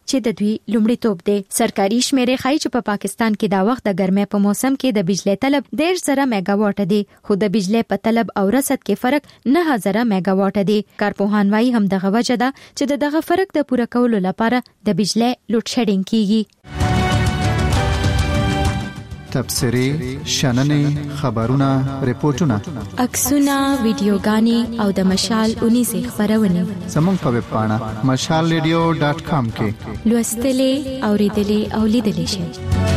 G: چې د دوی لومړیتوب دی. سرکاري شمیرې ښایي چې په پاکستان کې دا وخت د ګرمۍ په موسم کې د بجلی طلب 1.5 میگاواټ دی، خو د بجلی په طلب او رصد کې فرق 9000 میگاواټ دی. کارپوهان وايي هم دغه وجه ده چې دغه فرق د پوره کولو لپاره د بجلی لوډ شیډینګ کیږي.
H: تبصرې، شننې، خبرونه، ریپورتونه،
G: عکسونه، ویډیوګانې او د مشال 19 خبرونه
H: زموږ په ویب پاڼه mashalradio.com کې
G: لوستلې، اوریدلې او لیدلې شئ.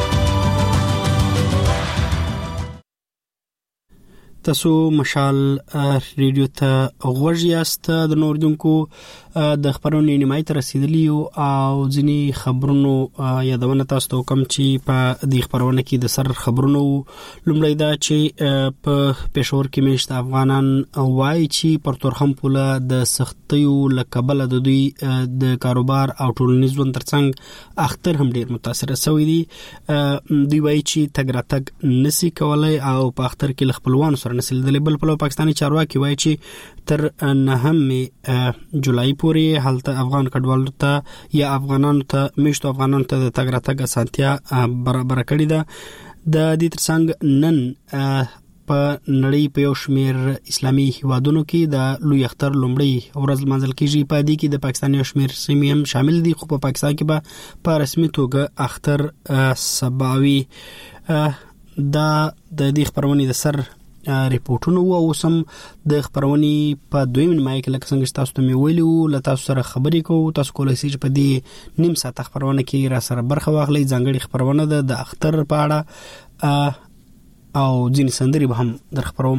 A: تاسو مشال ریډیو ته غوږ یاست. د نوردونکو د خبرونو نیمای ته رسیدلی او ځینی خبرونو یادونه تاسو ته کوم چې په دې خبرونه کې د سر خبرونو لومړی دا چې په پېښور کې مشت افغانان وایي چې پر تورخم پوله د سختیو لکبل د دوی د کاروبار او ټولنیز ژوند ترڅنګ اختر هم ډیر متاثر شوی دي. دوی وایي چې تګراتګ نسی کولای او په اختر کې خپلوان سره نسل د لیبل په پاکستاني چارواکي وایي چې تر 9 جولای پورې هلته افغان کډوالو ته یا افغانانو ته مشتو افغانانو ته د تګ راتګ اسانتیا برابر کړې ده. د دې ترڅنګ نن په نړۍ په یو شمیر اسلامي هیوادونو کې د لوی اختر لومړی ورځ منځل کېږي. په دې کې د پاکستان یو شمیر سیمې هم شامل دي، خو په پاکستان کې په رسمي توګه اختر سباوي. دا د دې خبرونې د سر ریپورتونه او سم د خبرونې په دویم نیمه کې لکه څنګه تاسو ته مې ویلو ل تاسو سره خبرې کوو. تاسو کولای شئ چې په دې نیم ساعت خبرونه کې را سره برخه واخلئ. ځانګړي خبرونه د اختر په اړه او ځینې سندري به هم در خبروم.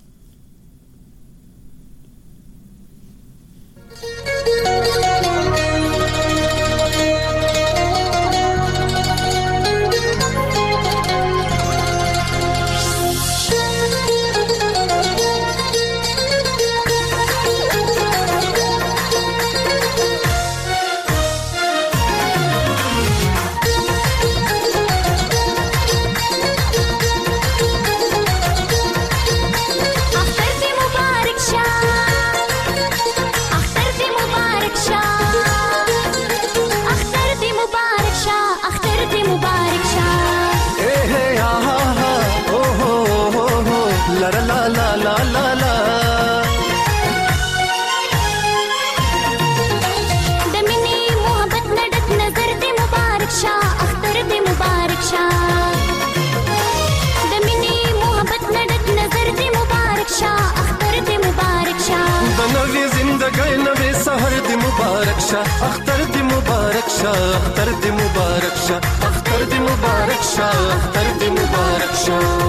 R: اختر دی مبارک شاه، اختر دی مبارک شاه، اختر دی مبارک شاه، اختر دی مبارک شاه.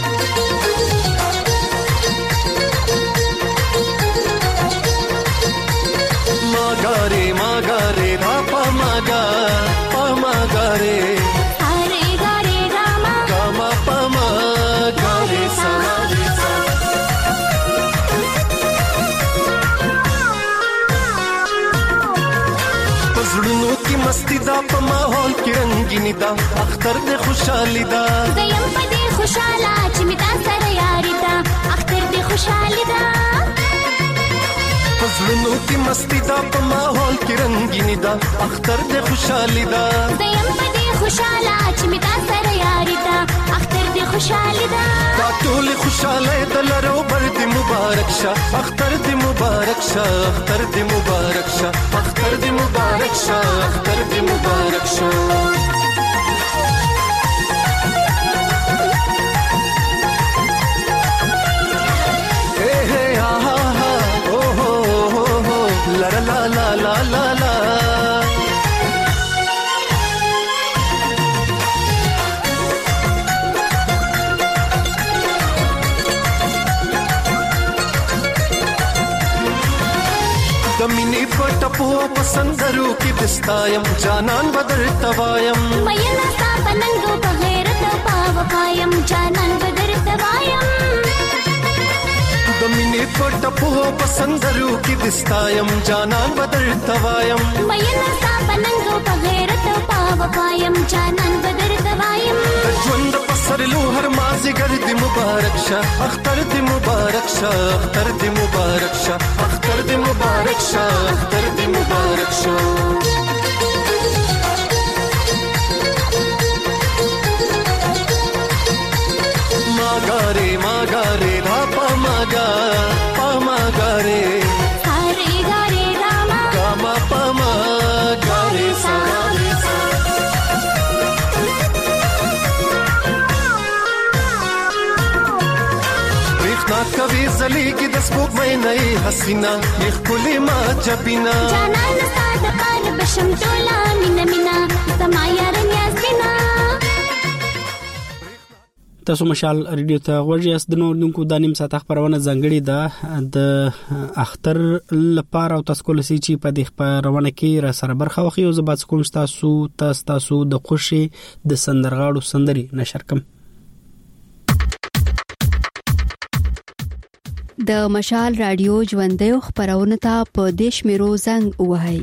R: ماگاره ماگاره پاپا ماگا پاماگاره
S: اره گاره گاما
R: گاما پاماگاره سماگاره زړونو کې مستی دا په ماحول کې رنگینی دا اختر دې خوشحالي دا
S: زیم په دې خوشاله چې می تا سره یاري دا اختر دې خوشحالي دا
R: زړونو کې مستی دا په ماحول کې رنگینی دا اختر دې خوشحالي دا
S: زیم په دې خوشاله چې می تا سره یاري دا اختر دې خوشحالي دا
R: دا ټول خوشاله د لرو بر دې مبارک شه اختر دې مبارک شه اختر دې مبارک شه اختر دې مبارک شه اختر دې مبارک شه مینی پټپو پسندرو کې دستایم جانان بدر توایم
S: مېنا تا پننګو په غیرت پاو پایم جانان بدر توایم
R: د مینی پټپو پسندرو کې دستایم جانان بدر توایم
S: مېنا تا پننګو په غیرت پاو پایم جانان بدر توایم
R: ژوند پسرلو هر مازیګر دې مبارک شه اختر دې مبارک شه اختر دې مبارک شه اختر دې مبارک شه اختر دې مبارک شه برخنا کوي زلي کې د سپوږ مې نه حسینا یخ کلی ما جبینا
S: جانان ساده پار بشم تولا مینا مینا سما یارن یاسینا.
A: تاسو مشال ریډیو ته ورجاست د نور دونکو د نیم ساعت خبرونه ځنګړي ده د اختر لپاره او تاسو کولای شئ چې په دې خبرونه کې را سره برخه واخلئ او زبات کوم تاسو د خوشي د سندرغاړو سندري نشر کوم.
C: د مشال رادیو ژوندۍ خبرونه ته په دیش میرو زنګ وهاي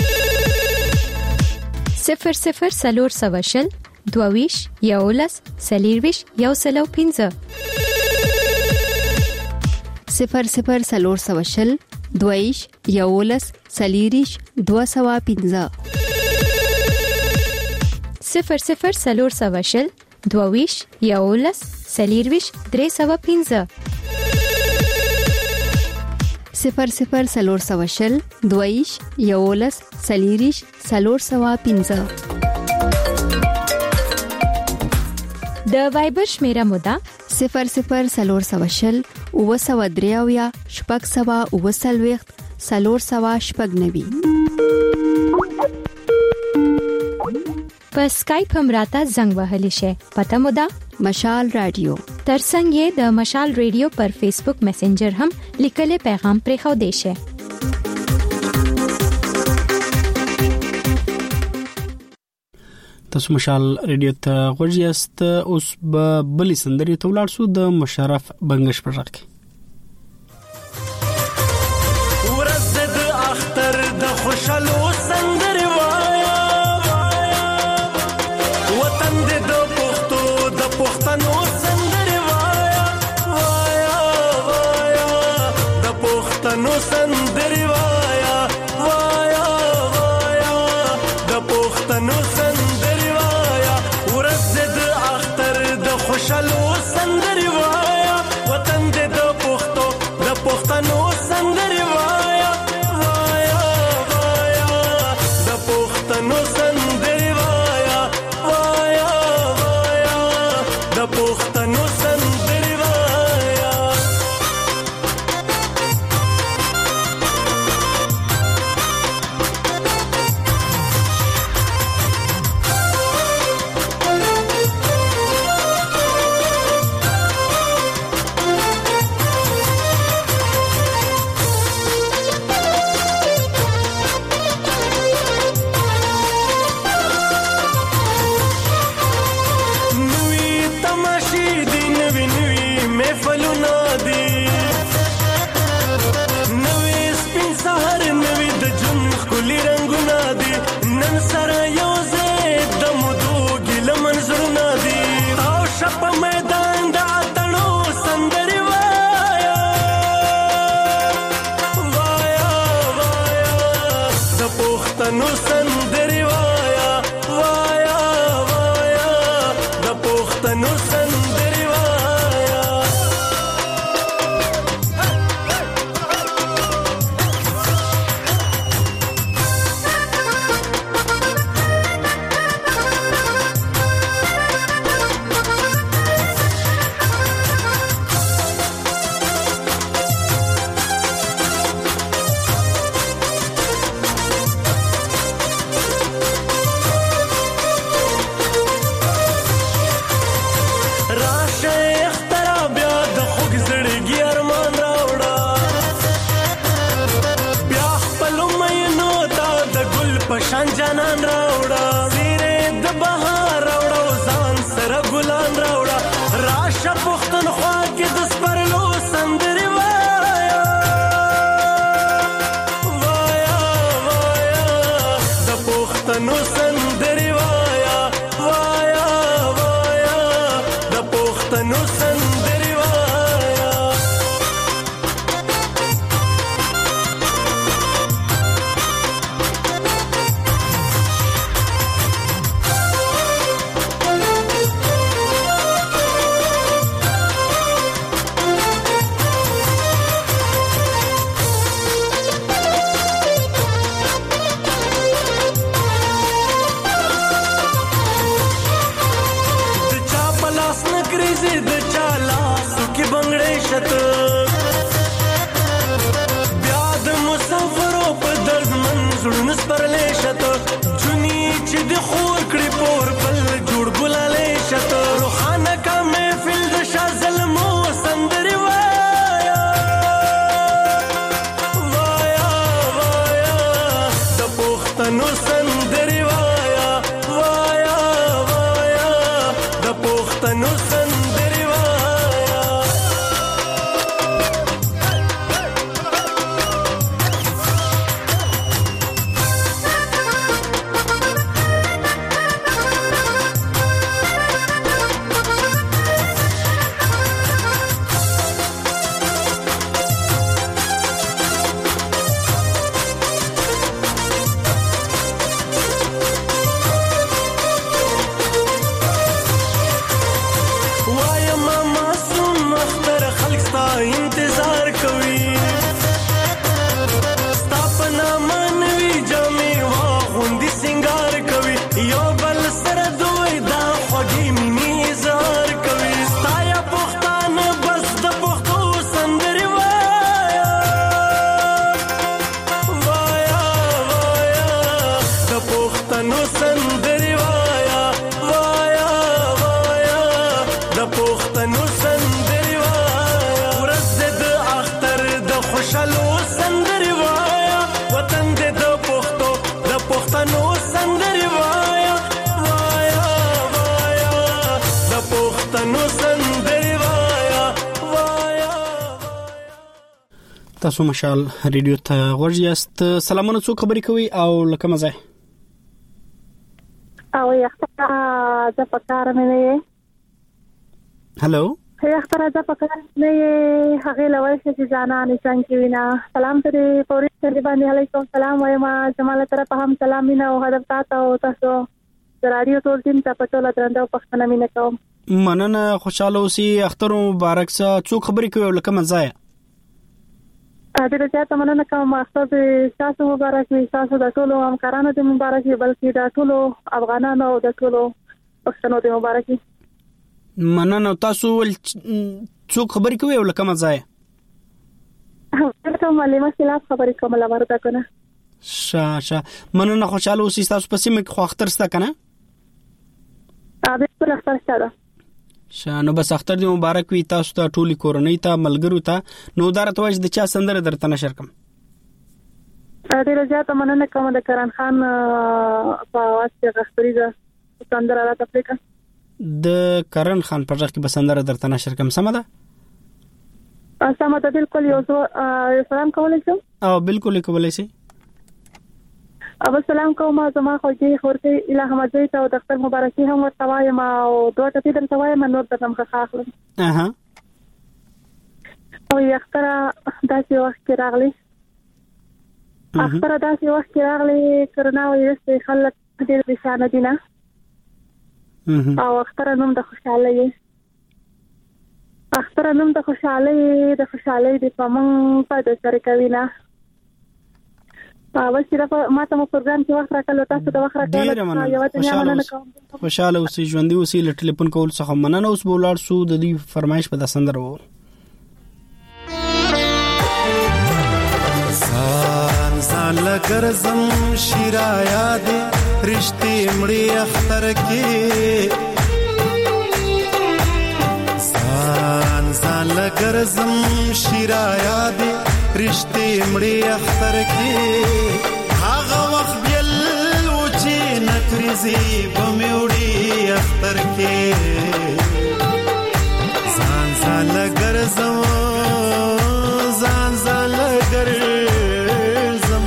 G: 00 سلور سواشل دوویش یولس سلیرویش یوسلو 15
C: 00 سلور سواشل دوویش یولس سلیریش 215
G: 00 سلور سواشل دوویش یولس سلیرویش 315
C: 00 سلور سواشل دوویش یولس سلیریش 315
G: د وایبر شمیره مودا
C: 00 سلور سواشل او سو دریاویا شپږ سوا او سلويخت سلور سوا شپږ نوي
G: په سکایپ هم راته زنګ وهلی شي پته مودا
C: مشال رادیو
G: ترڅنګ یې د مشال رادیو پر فیسبوک میسنجر هم لیکل پیغام پرې خو دی شي.
A: تاسو مشال ریډیو ته غوړیاست اوس به بلی سندري ته ولاړ شو د مشرف بنگش پر راکې.
R: ورځ د اختر د خوشالو سندري وایا وطن د پښتو د پښتنو سندري وایا وایا وایا د پښتنو سندري وایا وایا وایا د پښتنو خوشالو سندري وایا وطن دې د پښتو د پښتنو سندري وایا وایا وایا د پښتنو سندري وایا وایا وایا د پښتنو سندري وایا بیا د مسافرو په درد منځړو سپرلې شته جونی چې د خور کړې پور بل جوړ ګلالې شته روحانه کا محفل د شازل مو سندري وایا وایا وایا د پښتنو سندري وایا وایا وایا د پښتنو سندري وایا इंतजार कोई स्थापना मानवी जामे वाहुंदी सिंगार कोई यो बल सर दोई दा खोगी मिनी इजार कोई स्ताया पुख्तान बस द पुख्तो संदरी वाया वाया वाया द पुख्तनो संदरी वाया वाया वाया द पुख्तनो संदरी خوشالو سندري وایا وطن دې د پښتو د پښتنو سندري وایا وایا وایا د پښتنو سندري وایا وایا
A: تاسو مشال ریډیو ته ورجاست سلامونه څو خبرې کوي او لکه مزه
D: او یخته د پکار مې نه هالو هي اختر ځه پکړه نه هغه لوي چې ځانانه څنګه وینا سلام ته پوری سره باندې علیکم سلام وایم جماله طرف هم سلام مینا او هدف تاسو تاسو رادیو ټول ټیم ته پټول درنده پښتنه مینا کوم
A: مننه خوشاله اوسې اختر مبارک سه څو خبرې کوي لکه مزه
D: د دې ته مننه کوم اختر تاسو مبارک وي تاسو د ټولو همکارانو ته مبارک وي بلکې د ټولو افغانانو او د ټولو پښتنو ته مبارک وي
A: مننه تاسو څوک خبرې کوي او لکه مزه
D: ته معلومه خلاف خبرې کوم لا ورته کنه
A: شا مننه خوشاله اوسې تاسو پسې مې خو اختر ستا کنه
D: بالکل اختر ستا
A: نو بس اختر دې مبارک وي تاسو ته ټولي کورنۍ ته ملګرو ته نو دارته واج د چا سندره درته نشر کوم
D: ډیر زیات مننه کوم د کران خان په واسطه غختریزه سندره را تفریقه
A: د کرن خان پر ځخ کې بسندره درته نشر کوم سم ده
D: سم ده بالکل یو سلام کولای شم
A: او بالکل کولای شي
D: ابو سلام کوم زما خو دې خورته الہ احمد زیت او دفتر مبارکي هم ورته وایم او دوه ټکی درته وایم نور ته هم خاخلم او یختره داسې وخت کې راغلی اختر داسې وخت کې راغلی کرونا وایرس خلک ډېر پریشان دي نه او اختر نوم د خوشحالي اختر نوم د خوشحالي د پمن په د سره کوي نه او چې دا ماته مو پروګرام کې وخت راکړل تاسو د وخت راکړل یو ته نه کوم
A: خوشاله اوسې ژوندۍ اوسې ل ټلیفون کول څخه مننه اوس بولار سو د دې فرمایش په دسندر وو
R: ځان لګرزم شیرا یاد رشتي مړی اختر کې ځان لګرزم شیرا یاد رشتي مړی اختر کې هغه وخت بل و چې نکرزي بموړي اختر کې ځان لګرزم ځان لګرزم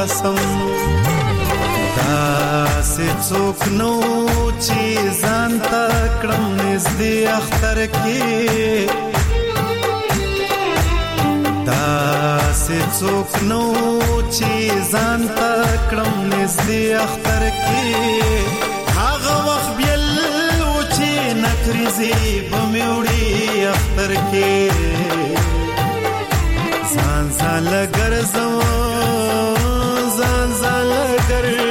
E: باسم داسې څوک نو چې ځان ته کړم نږدې اختر کې داسې څوک نو چې ځان ته کړم نږدې اختر کې هغه وخت بیل و چې نکریزې به مې وړي اختر کې ځان ځان ګرځم ځان ځان ګرځم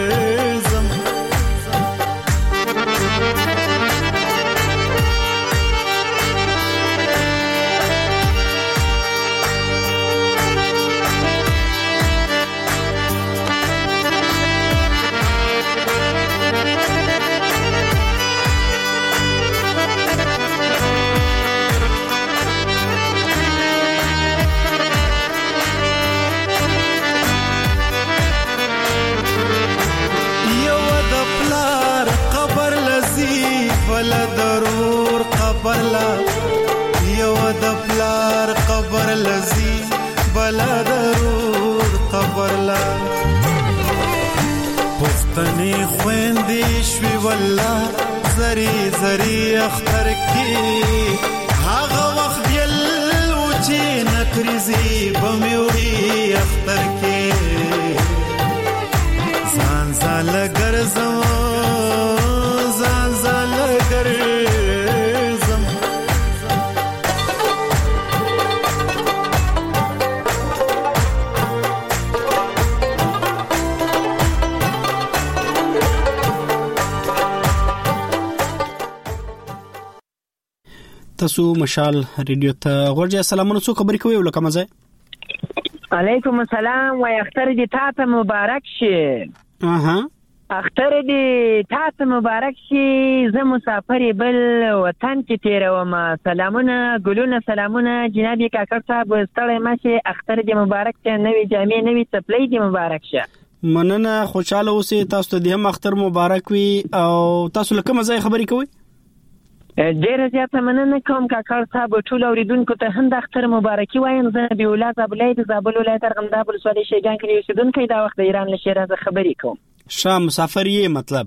E: بلا ضرور قبر لا یو د پلار قبر لذي بلا ضرور قبر لا پښتني خويندې شوي والله زري زري اختر کې هغه وخت بیل و چې نکریزي بميوري اختر کې ځان ځان ګرځم
A: تاسو مشال ریډیو ته ورځي سلامونه څو خبرې کوي ولکه مزه
F: علیکم السلام و اختر دې تاسو مبارک شي اختر دې تاسو مبارک شي زه مسافر بل وطن کې تیروم سلامونه ګلونه سلامونه جناب کاکړ صاحب ستړی مشه اختر دې مبارک شه نوې جامې نوې چپلې دې مبارک شه
A: مننه خوشاله اوسئ تاسو ته دې هم اختر مبارک وي او تاسو لکه مزه خبرې کوي
F: ډېر زیاته مننه کوم کاکړ صاحب ټول اوریدونکو ته هم د اختر مبارکي وایم زه به اولاد ابلای د زابل ولایت ارغنداب ولسوالۍ شیګان کې اوسیدونکو دا وخت د ایران له شیراز خبرې کوم
A: شام مسافر یې مطلب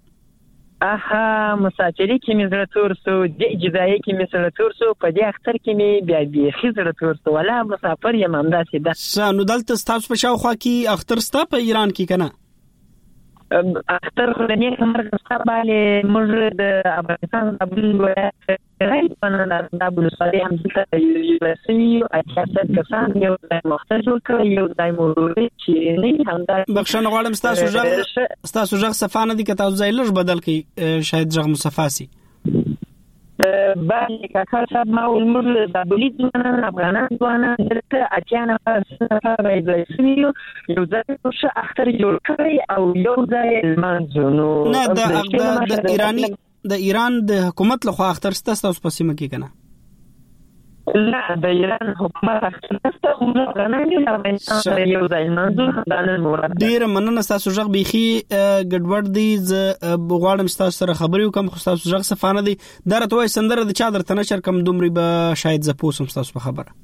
F: مسافرې کې مې زړه تور سو د اجازه کې مې زړه تور سو په دې اختر کې مې بیا زړه تور سو ولا مسافر یم همداسې ده
A: نو دلته تاسو په شاوخوا کې اختر ستا په ایران کې کنه
F: اختر خلنی کمر استقبال مجرد افغانستان قبل ولایت غیر پناه د بلوصالي هم دلته یوسي اجازه کسان یو مختار جوړ کړی یو دای موضوع چې نه همدا
A: بخښنه غواړم ستاسو ژغ صفانه دي که تاسو ځای لږ بدل کړئ شاید ژغ مصفاسي
F: باندې کاکړ صاحب ما ولمر د بلیت ځوانان افغانان ځوانان دلته اچانه فلسفه راځي یو ځای څه اختر جوړ کړی او یو ځای المنځونو
A: نه د ایران د حکومت لخوا اختر ستاسو په سیمه کې کنه
F: لا د ایران حکومت اختر غنان یو ځای منځونه دانه مراد
A: ډیر مننه تاسو ژغ بيخي ګډوډ دي ز غواړم تاسو سره خبرې وکم خو تاسو ژغ صفانه دي درته وای سندره د چا درته نشر کم دومره به شاید ز پوسم تاسو په خبره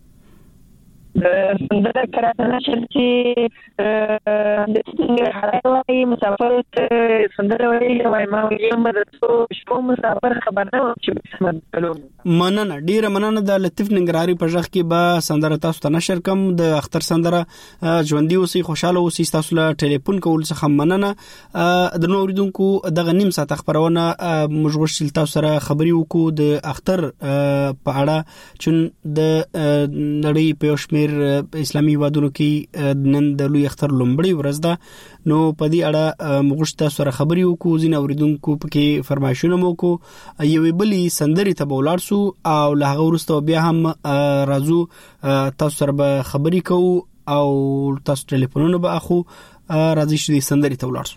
F: سندره کراته نشر چې د څنګه حالای مسافر سندره وای ما یم د شپو مسافر خبرنه چې
A: مننه ډیره مننه د لطیف ننګرهاري په ژغ کې به سندره تاسو ته نشر کم د اختر سندره ژوندۍ اوسې خوشاله اوسې تاسو له ټلیفون کول څخه مننه د نوریدونکو دغه نیم ساعت خبرونه مجبور تاسو سره خبري وکړو د اختر په اړه چې د نړۍ په شمیر اسلامي وادونو کې نن د لوی اختر لومړی ورځ ده نو په دې اړه مغشته سره خبري وکړو زین اوریدونکو پکې فرمایشونه مو کو یوې بلی سندري ته بولار سو او له هغه ورسته بیا هم راځو تاسو سره به خبري کوو او تاسو ټلیفونونه به اخو راځي چې سندري ته ولار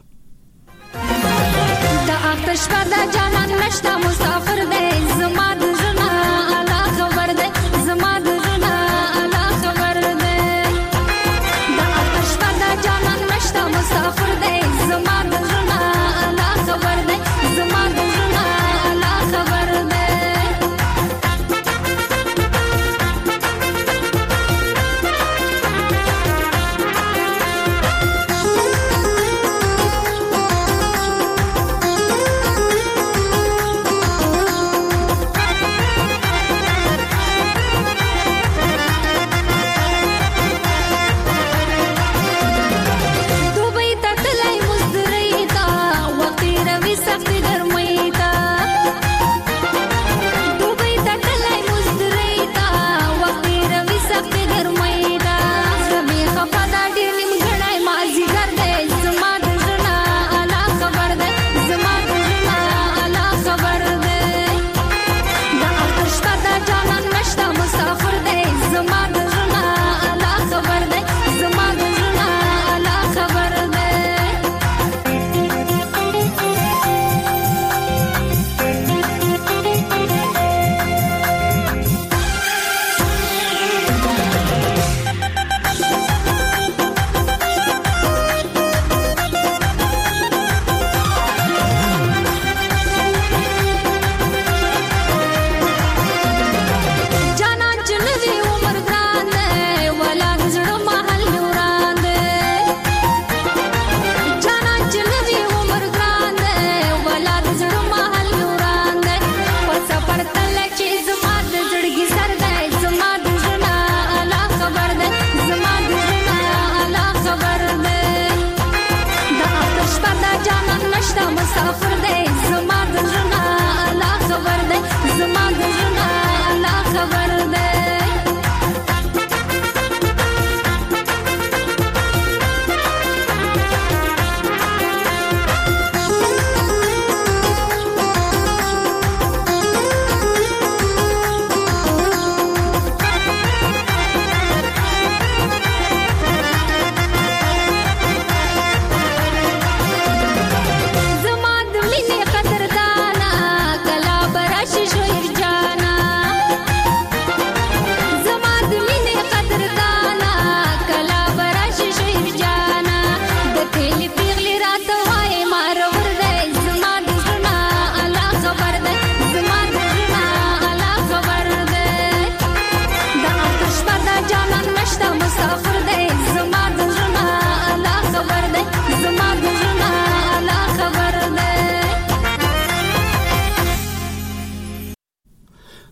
A: سو
S: د آتش په د جانان نشته مسافر دې زما د ژوند الله خبر دې زما د ژوند الله خبر دې د آتش په د جانان نشته مسافر دې زما د ژوند الله خبر دې زما د ژوند الله خبر دې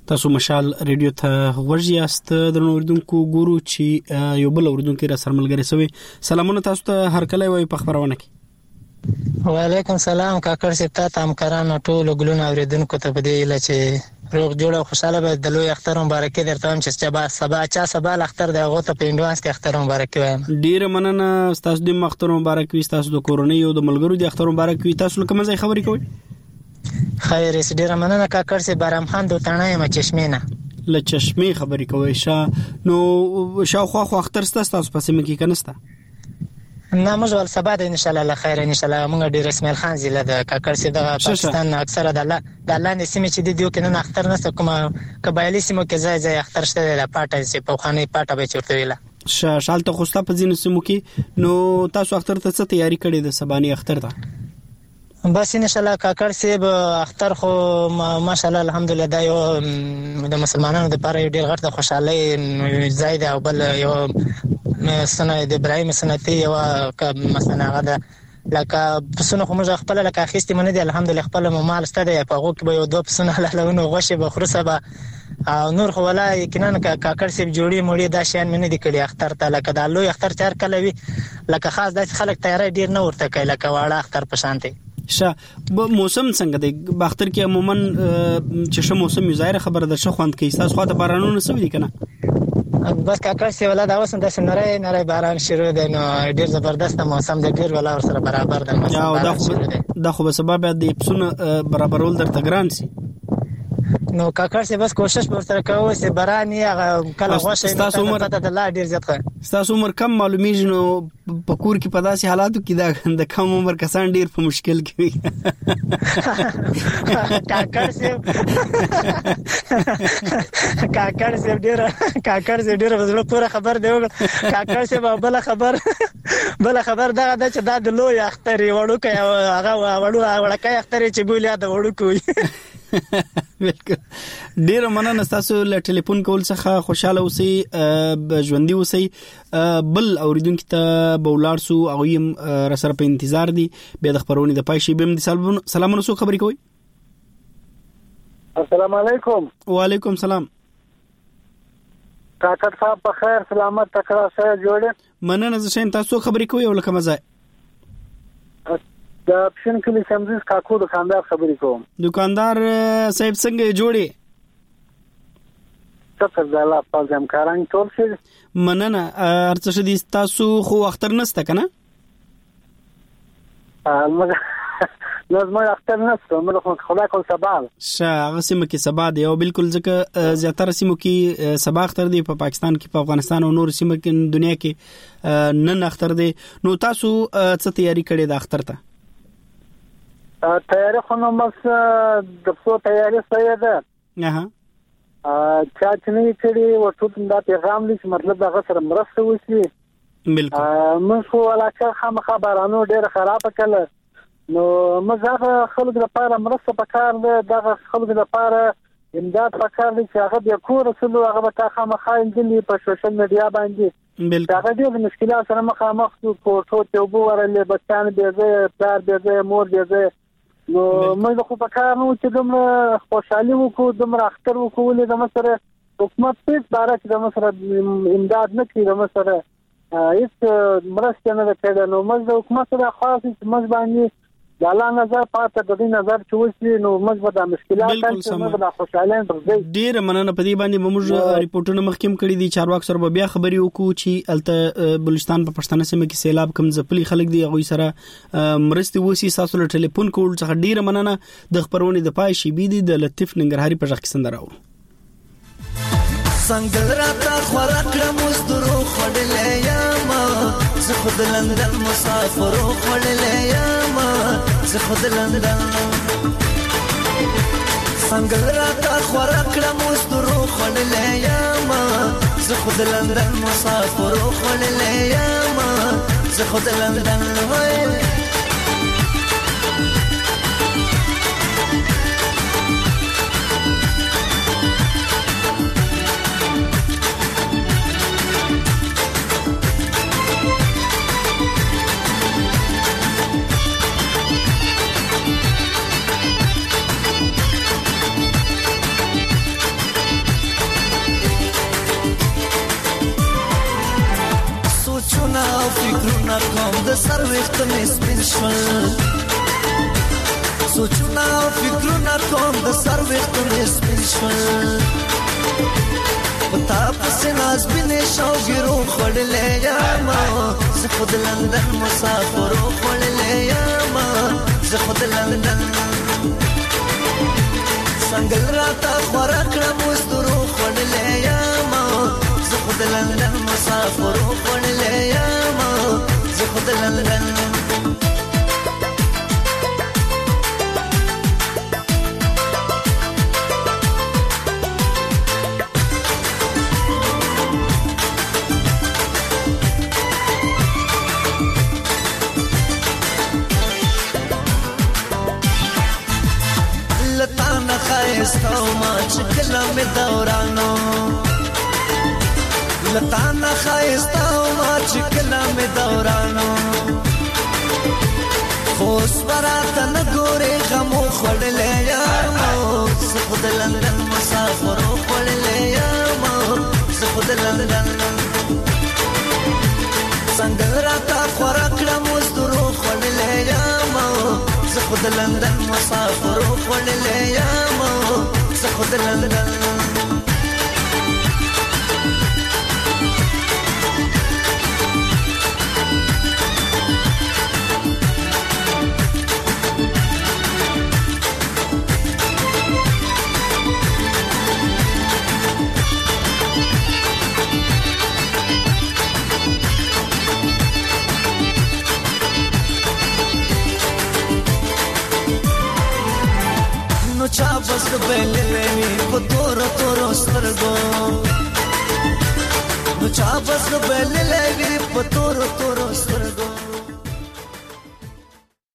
A: تاسو مشال ریډیو ته ورجیاست د اوردونکو ګورو چې یو بل اوردونکو را سره ملګری سوي. سلامونه تاسو ته هر کله وي په خبرونه کې.
I: وعلیکم سلام کاکړ سي ته همکارانو ټول ګلونه اوریدونکو ته بده اله چې روغ جوړ او خوشاله به د لوی اختر مبارکي درته هم چې سبا اختر د غوته په انډوانس کې اختر مبارکي وایم.
A: ډیر مننه تاسو د اختر مبارک وي، تاسو د کورونی او د ملګرو د اختر مبارک وي. تاسو کوم ځای خبرې کوئ؟
I: خیر ډیر مننه کاکړ سي بارام خان د تڼای ما چشمینه
A: له چشمه خبرې کوي. نو شاوخوا خو اختر تاسو پسې مکی کنيسته
I: نه موږ ول سبا د ان شاء الله خیر ان شاء الله موږ ډیر اسماعیل خان زیله د کاکړ سي د پاکستان اکثره د لاندې سیمه چې دیو کې نه اختر نه کومه قبایلی سیمه کې ځای اختر شته د پاټه سي په خاني پاټه به چورته ویله
A: شالته خوسته په ځینو سیمو کې. نو تاسو اختر ته څه تیاری کړې د سباني اختر ته؟
I: بس ان شاء الله کاکړ سیب اختر خو ماشاءالله الحمدلله دا یو د مسلمانانو لپاره ډیر غټه خوشاله ځای دی او بل یو سنه د ابراهیم سنتي یو مثلا غدا لکه پسونه خو موږ خپل لکه اخیستې منه دي الحمدلله خپل مال ستده په هغه کې به یو دوه پسونه لهلونه غوښه به خرسه به او نور خو ولا یقینا کاکړ سیب جوړي مړي دا شیان منه دي کړي اختر ته لکه د لوی اختر چار کله وی لکه خاص داسې خلک تیاری ډیر نه ورته کوي لکه واړه اختر په شانتي.
A: موسم څنګه دی باختر کې عموما چې شو موسم یو ظاهر خبره ده شو خوند کوي تاسو خو ته بارانونه سوي دي کنه؟
I: بس کاکړ سی ولا دا اوس د نری باران شروع دی نو ډیر زبردست موسم دی ډیر ولا سره برابر ده.
A: دا خو به سبب د پسونه برابرول درته ګران سي.
I: نو کاکړ سی بس کوشش ورته کوي چې باران یې کله غوښه
A: تاسو عمر
I: ته د لا ډیر زیات کړ.
A: تاسو عمر کم معلومیږي نو په کور کې په داسې حالاتو کې د کم عمر کسان ډیر په مشکل کې وي.
I: کاکړ سی ډیر وزله پوره خبر دی. کاکړ سی بل خبر دا چې دا د لوی اختر وړو کوي هغه وړو کوي اختر چې بولیا د وړو کوي.
A: بالکل ډیر مننه تاسو له ټلیفون کول څخه خوشاله اوسئ ژوندۍ اوسئ. بل اوریدونکو ته بولار سو او يم را سره په انتظار دي به د خبرونې د پای شي بم دي. سلامونه سو خبرې کوي.
J: السلام علیکم.
A: وعلیکم سلام.
J: کاکړ صاحب په خیر سلامت تکړه سره جوړه
A: مننه زه شین تاسو خبرې کوي او لکه مزه
J: د اپشن کلی سمزیز کاکو دکاندار خبرې کوم.
A: دکاندار صاحب څنګه جوړي؟
J: تاسو د الله په همکاران ټول شي
A: مننه. ارڅ شدي تاسو خو اختر نسته کنه؟
J: لازم اختر نسته موږ خدا کول سبا
A: هغه سیمه کې سبا دی او بالکل ځکه زیاتره سیمو کې سبا اختر دی په پاکستان کې په افغانستان او نور سیمو کې دنیا کې نن اختر دی. نو تاسو څه تیاری کړی د اختر ته؟
J: تیاری خو نو بس د څو تیاری سره ده چا چې نه کړي ورته دا پیغام دي چې مطلب دا سره مرسته وشي.
A: بالکل
J: موږ خو علاقه خامخا بارانو ډېر خراب کړل نو موږ هغه خلک لپاره مرسته پکار ده دغه خلک لپاره امداد پکار دي چې هغه د کور سره هغه به تا خامخا انځلي په سوشل میډیا باندې
A: بالکل
J: هغه ډېر مشکلات سره مخامخ شو کوټو ته وګورل بچان به زه پلار به زه مور به زه نو موږ خو پکار نو چې دومره خوشحالي وکړو دومره اختر وکړو د مسره حکومت په باره کې د مسره امداد نه کوي د مسره هیڅ مرسته نه کوي نو موږ د حکومت سره خاص موږ باندې د الله نظر پاتې د دې نظر چې وشي نو موږ به د مشکلات چې موږ د خوشاله درځي.
A: ډیر مننه په دې باندې موږ ریپورتونه مخکیم کړی دي چارواکو سره بیا خبري وکړو چې الته بلوچستان په پښتنه سیمه کې سیلاب کم ځپلي خلک دي هغه سره مرستي وسی تاسو له ټلیفون کول څخه ډیر مننه. د خبرونې د پای شي بي دي د لطیف ننګرهاري په ځخ کې سندره اورو.
E: څنګه راته خوراک کړم مسترو خړلې یم زه خود لندن مسافر خړلې یم زه خود لندن څنګه راته خوراک کړم مسترو خړلې یم زه خود لندن مسافر خړلې یم زه خود لندن وای وخت مې سپین شول سوچونه او فکرونه کوم د سر وخت مې سپین شول پتا پسې ناز بینې شوګیرو خړلې یاما زه خود لندن مسافرو خړلې یاما زه خود لندن څنګه راته ورکړه مسترو خړلې یاما زه خود لندن مسافرو خړلې یاما زه خود لندن خایستاو ما چکلا می دورانو لطانا خایستاو ما چکلا می دورانو خوص براتا نگوری غمو خوڑلے یارمو سخود لندن مسافرو خوڑلے یارمو سخود لندن سنگل راتا خوراکڑا مزدورو خوڑلے یارمو سخود لندن مسافرو خوڑلے یارمو سخود لندن چا بس بللې په تورو تورو سترګو نو چا بس بللې په تورو تورو سترګو